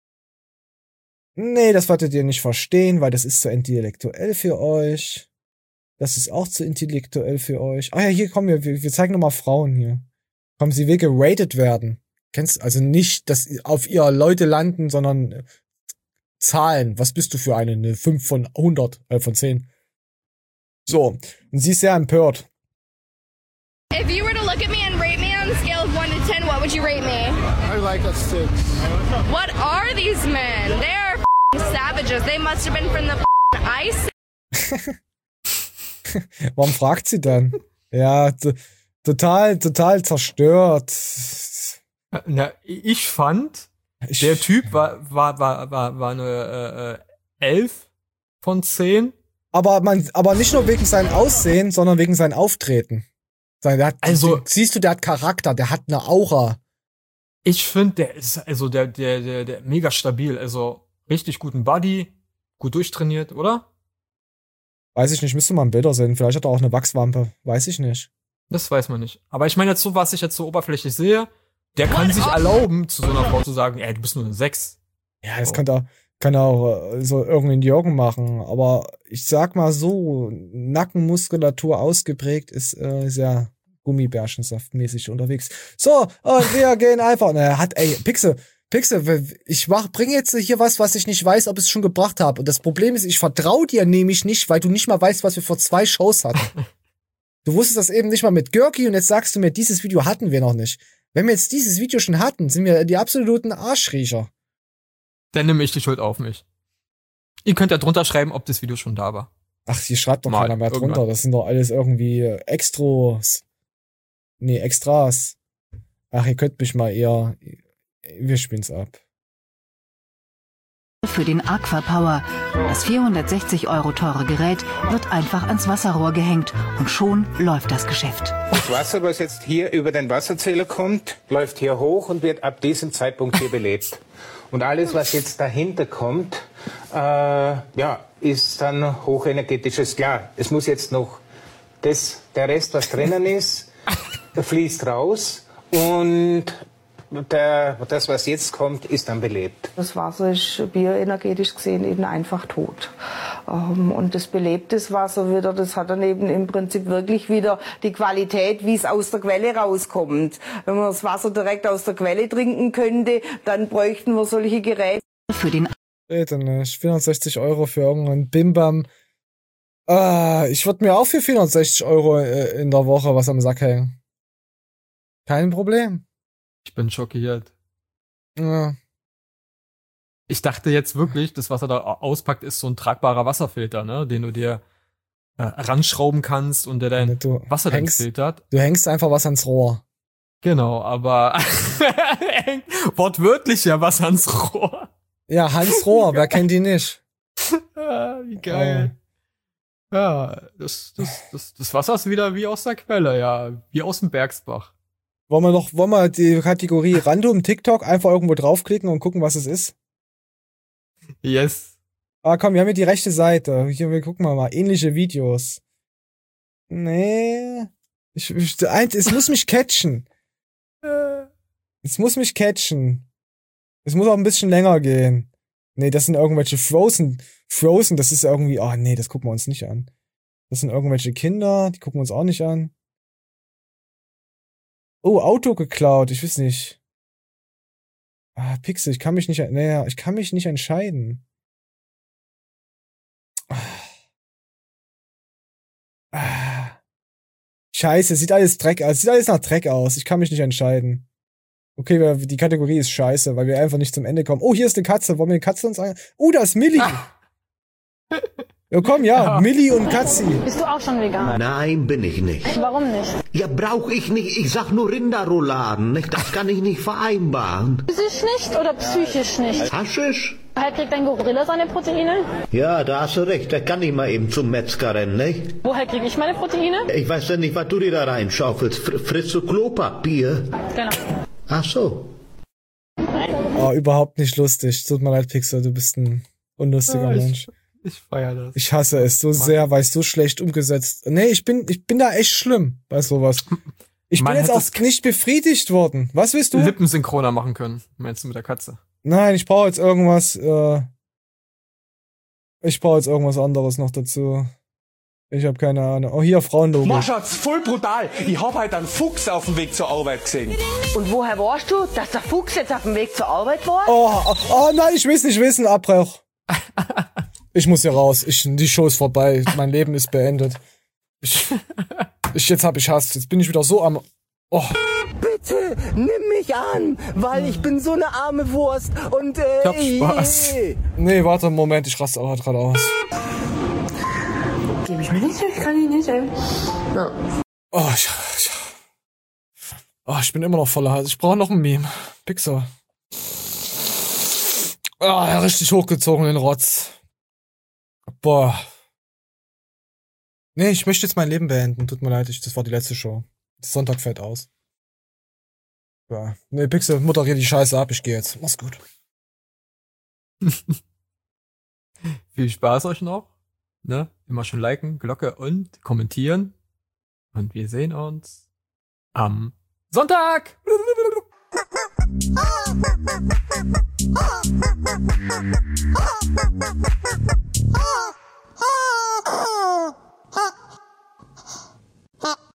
Nee, das werdet ihr nicht verstehen, weil das ist zu intellektuell für euch. Das ist auch zu intellektuell für euch. Ah ja, hier kommen wir, wir, wir zeigen nochmal Frauen hier. Kommen, sie will geratet werden. Kennst, also nicht, dass auf ihr Leute landen, sondern äh, Zahlen. Was bist du für eine? Eine fünf von hundert, äh, von zehn. So. Und sie ist sehr empört. If you were to look at me and rate me on a scale of one to ten, what would you rate me? I like a six. What are these men? They are f***ing savages. They must have been from the f***ing ice. Warum fragt sie dann? Ja, t- total, total zerstört. Na, ich fand, Ich- der Typ war, war, war, war, war eine äh, elf von zehn. Aber man, aber nicht nur wegen seinem Aussehen, sondern wegen seinem Auftreten. Sein- Der hat, Also- siehst du, der hat Charakter, der hat eine Aura. Ich finde, der ist also der, der, der, der mega stabil. Also richtig guten Body, gut durchtrainiert, oder? Weiß ich nicht, müsste mal ein Bilder sehen. Vielleicht hat er auch eine Wachswampe. Weiß ich nicht. Das weiß man nicht. Aber ich meine jetzt so, was ich jetzt so oberflächlich sehe, der kann sich erlauben, zu so einer Frau zu sagen, ey, du bist nur eine sechs. Ja, das oh. kann er, kann er auch so irgendwie in die Augen machen. Aber ich sag mal so, Nackenmuskulatur ausgeprägt ist äh, sehr Gummibärchensaftmäßig unterwegs. So, und wir gehen einfach. Na, hat, ey, Pixel, Pixel, ich mach, bring jetzt hier was, was ich nicht weiß, ob ich es schon gebracht habe. Und das Problem ist, ich vertraue dir nämlich nicht, weil du nicht mal weißt, was wir vor zwei Shows hatten. Du wusstest das eben nicht mal mit Görki und jetzt sagst du mir, dieses Video hatten wir noch nicht. Wenn wir jetzt dieses Video schon hatten, sind wir die absoluten Arschriecher. Dann nehme ich die Schuld auf mich. Ihr könnt ja drunter schreiben, ob das Video schon da war. Ach, hier schreibt doch Mal, keiner mehr irgendwann. drunter. Das sind doch alles irgendwie Extros. Nee, Extras. Ach, ihr könnt mich mal eher... Wir spielen's ab. Für den Aquapower. Das vierhundertsechzig Euro teure Gerät wird einfach ans Wasserrohr gehängt und schon läuft das Geschäft. Das Wasser, was jetzt hier über den Wasserzähler kommt, läuft hier hoch und wird ab diesem Zeitpunkt hier belebt. Und alles, was jetzt dahinter kommt, äh, ja, ist dann hochenergetisches. Klar, es muss jetzt noch das, der Rest, was drinnen ist, fließt raus und Der, das, was jetzt kommt, ist dann belebt. Das Wasser ist bioenergetisch gesehen eben einfach tot. Und das belebtes Wasser wieder, das hat dann eben im Prinzip wirklich wieder die Qualität, wie es aus der Quelle rauskommt. Wenn man das Wasser direkt aus der Quelle trinken könnte, dann bräuchten wir solche Geräte. Für den Bitte nicht. vierhundertsechzig Euro für irgendeinen Bimbam. Ah, ich würde mir auch für vierhundertsechzig Euro in der Woche was am Sack hängen. Kein Problem. Ich bin schockiert. Ja. Ich dachte jetzt wirklich, das, was er da auspackt, ist so ein tragbarer Wasserfilter, ne, den du dir äh, ranschrauben kannst und der dein du Wasser dann hängst, filtert. Du hängst einfach was ans Rohr. Genau, aber wortwörtlich ja was ans Rohr. Ja, Hans Rohr, wer kennt die nicht? Ah, wie geil. Oh. Ja, das, das, das, das Wasser ist wieder wie aus der Quelle, ja, wie aus dem Bergsbach. Wollen wir noch, wollen wir die Kategorie Random TikTok einfach irgendwo draufklicken und gucken, was es ist? Yes. Ah, komm, wir haben hier die rechte Seite. Hier, wir gucken mal mal. Ähnliche Videos. Nee. Ich, ich, es muss mich catchen. Es muss mich catchen. Es muss auch ein bisschen länger gehen. Nee, das sind irgendwelche Frozen. Frozen, das ist irgendwie, oh nee, das gucken wir uns nicht an. Das sind irgendwelche Kinder, die gucken wir uns auch nicht an. Oh, Auto geklaut, ich weiß nicht. Ah, Pixel, ich kann mich nicht, naja, ich kann mich nicht entscheiden. Ah. Ah. Scheiße, sieht alles Dreck aus, sieht alles nach Dreck aus, ich kann mich nicht entscheiden. Okay, die Kategorie ist scheiße, weil wir einfach nicht zum Ende kommen. Oh, hier ist eine Katze, wollen wir eine Katze uns an... Oh, da ist Milli! Ah. Ja, komm, ja, ja. Milli und Katzi. Bist du auch schon vegan? Nein, bin ich nicht. Warum nicht? Ja, brauche ich nicht. Ich sag nur Rinderrouladen, nicht? Das kann ich nicht vereinbaren. Physisch nicht oder psychisch nicht? Haschisch? Woher kriegt ein Gorilla seine Proteine? Ja, da hast du recht. Da kann ich mal eben zum Metzger rennen, nicht? Woher kriege ich meine Proteine? Ich weiß ja nicht, was du dir da reinschaufelst. Fr frisst du Klopapier? Genau. Ach so. Oh, überhaupt nicht lustig. Tut mir leid, Pixel, du bist ein unlustiger ja, ich, Mensch. Ich feier das. Ich hasse es so sehr, weil es so schlecht umgesetzt. Nee, ich bin, ich bin da echt schlimm bei sowas. Ich Man bin jetzt auch nicht befriedigt worden. Was willst du? Lippensynchroner machen können, meinst du mit der Katze? Nein, ich brauche jetzt irgendwas, äh, ich brauche jetzt irgendwas anderes noch dazu. Ich habe keine Ahnung. Oh, hier, Frauenlogo. Maschatz, voll brutal. Ich hab halt einen Fuchs auf dem Weg zur Arbeit gesehen. Und woher warst du, dass der Fuchs jetzt auf dem Weg zur Arbeit war? Oh, oh, oh nein, ich will nicht wissen, Abbruch. Ich muss hier raus. Ich, die Show ist vorbei. Mein Leben ist beendet. Ich, ich jetzt hab ich Hass. Jetzt bin ich wieder so am... Oh. Bitte, nimm mich an, weil ich bin so eine arme Wurst und äh, ich hab Spaß. Nee, warte, Moment, ich raste auch gerade aus. Gebe ich mir nicht, ich kann ihn nicht, ey. Ja. Oh, ich, ich, oh, ich bin immer noch voller Hals. Ich brauche noch ein Meme. Pixar. Ah, oh, richtig hochgezogen, den Rotz. Boah. Nee, ich möchte jetzt mein Leben beenden. Tut mir leid, ich, das war die letzte Show. Sonntag fällt aus. Ja. Nee, Pixel, moderier die Scheiße ab, ich gehe jetzt. Mach's gut. Viel Spaß euch noch. Ne? Immer schon liken, Glocke und kommentieren. Und wir sehen uns am Sonntag! Oh,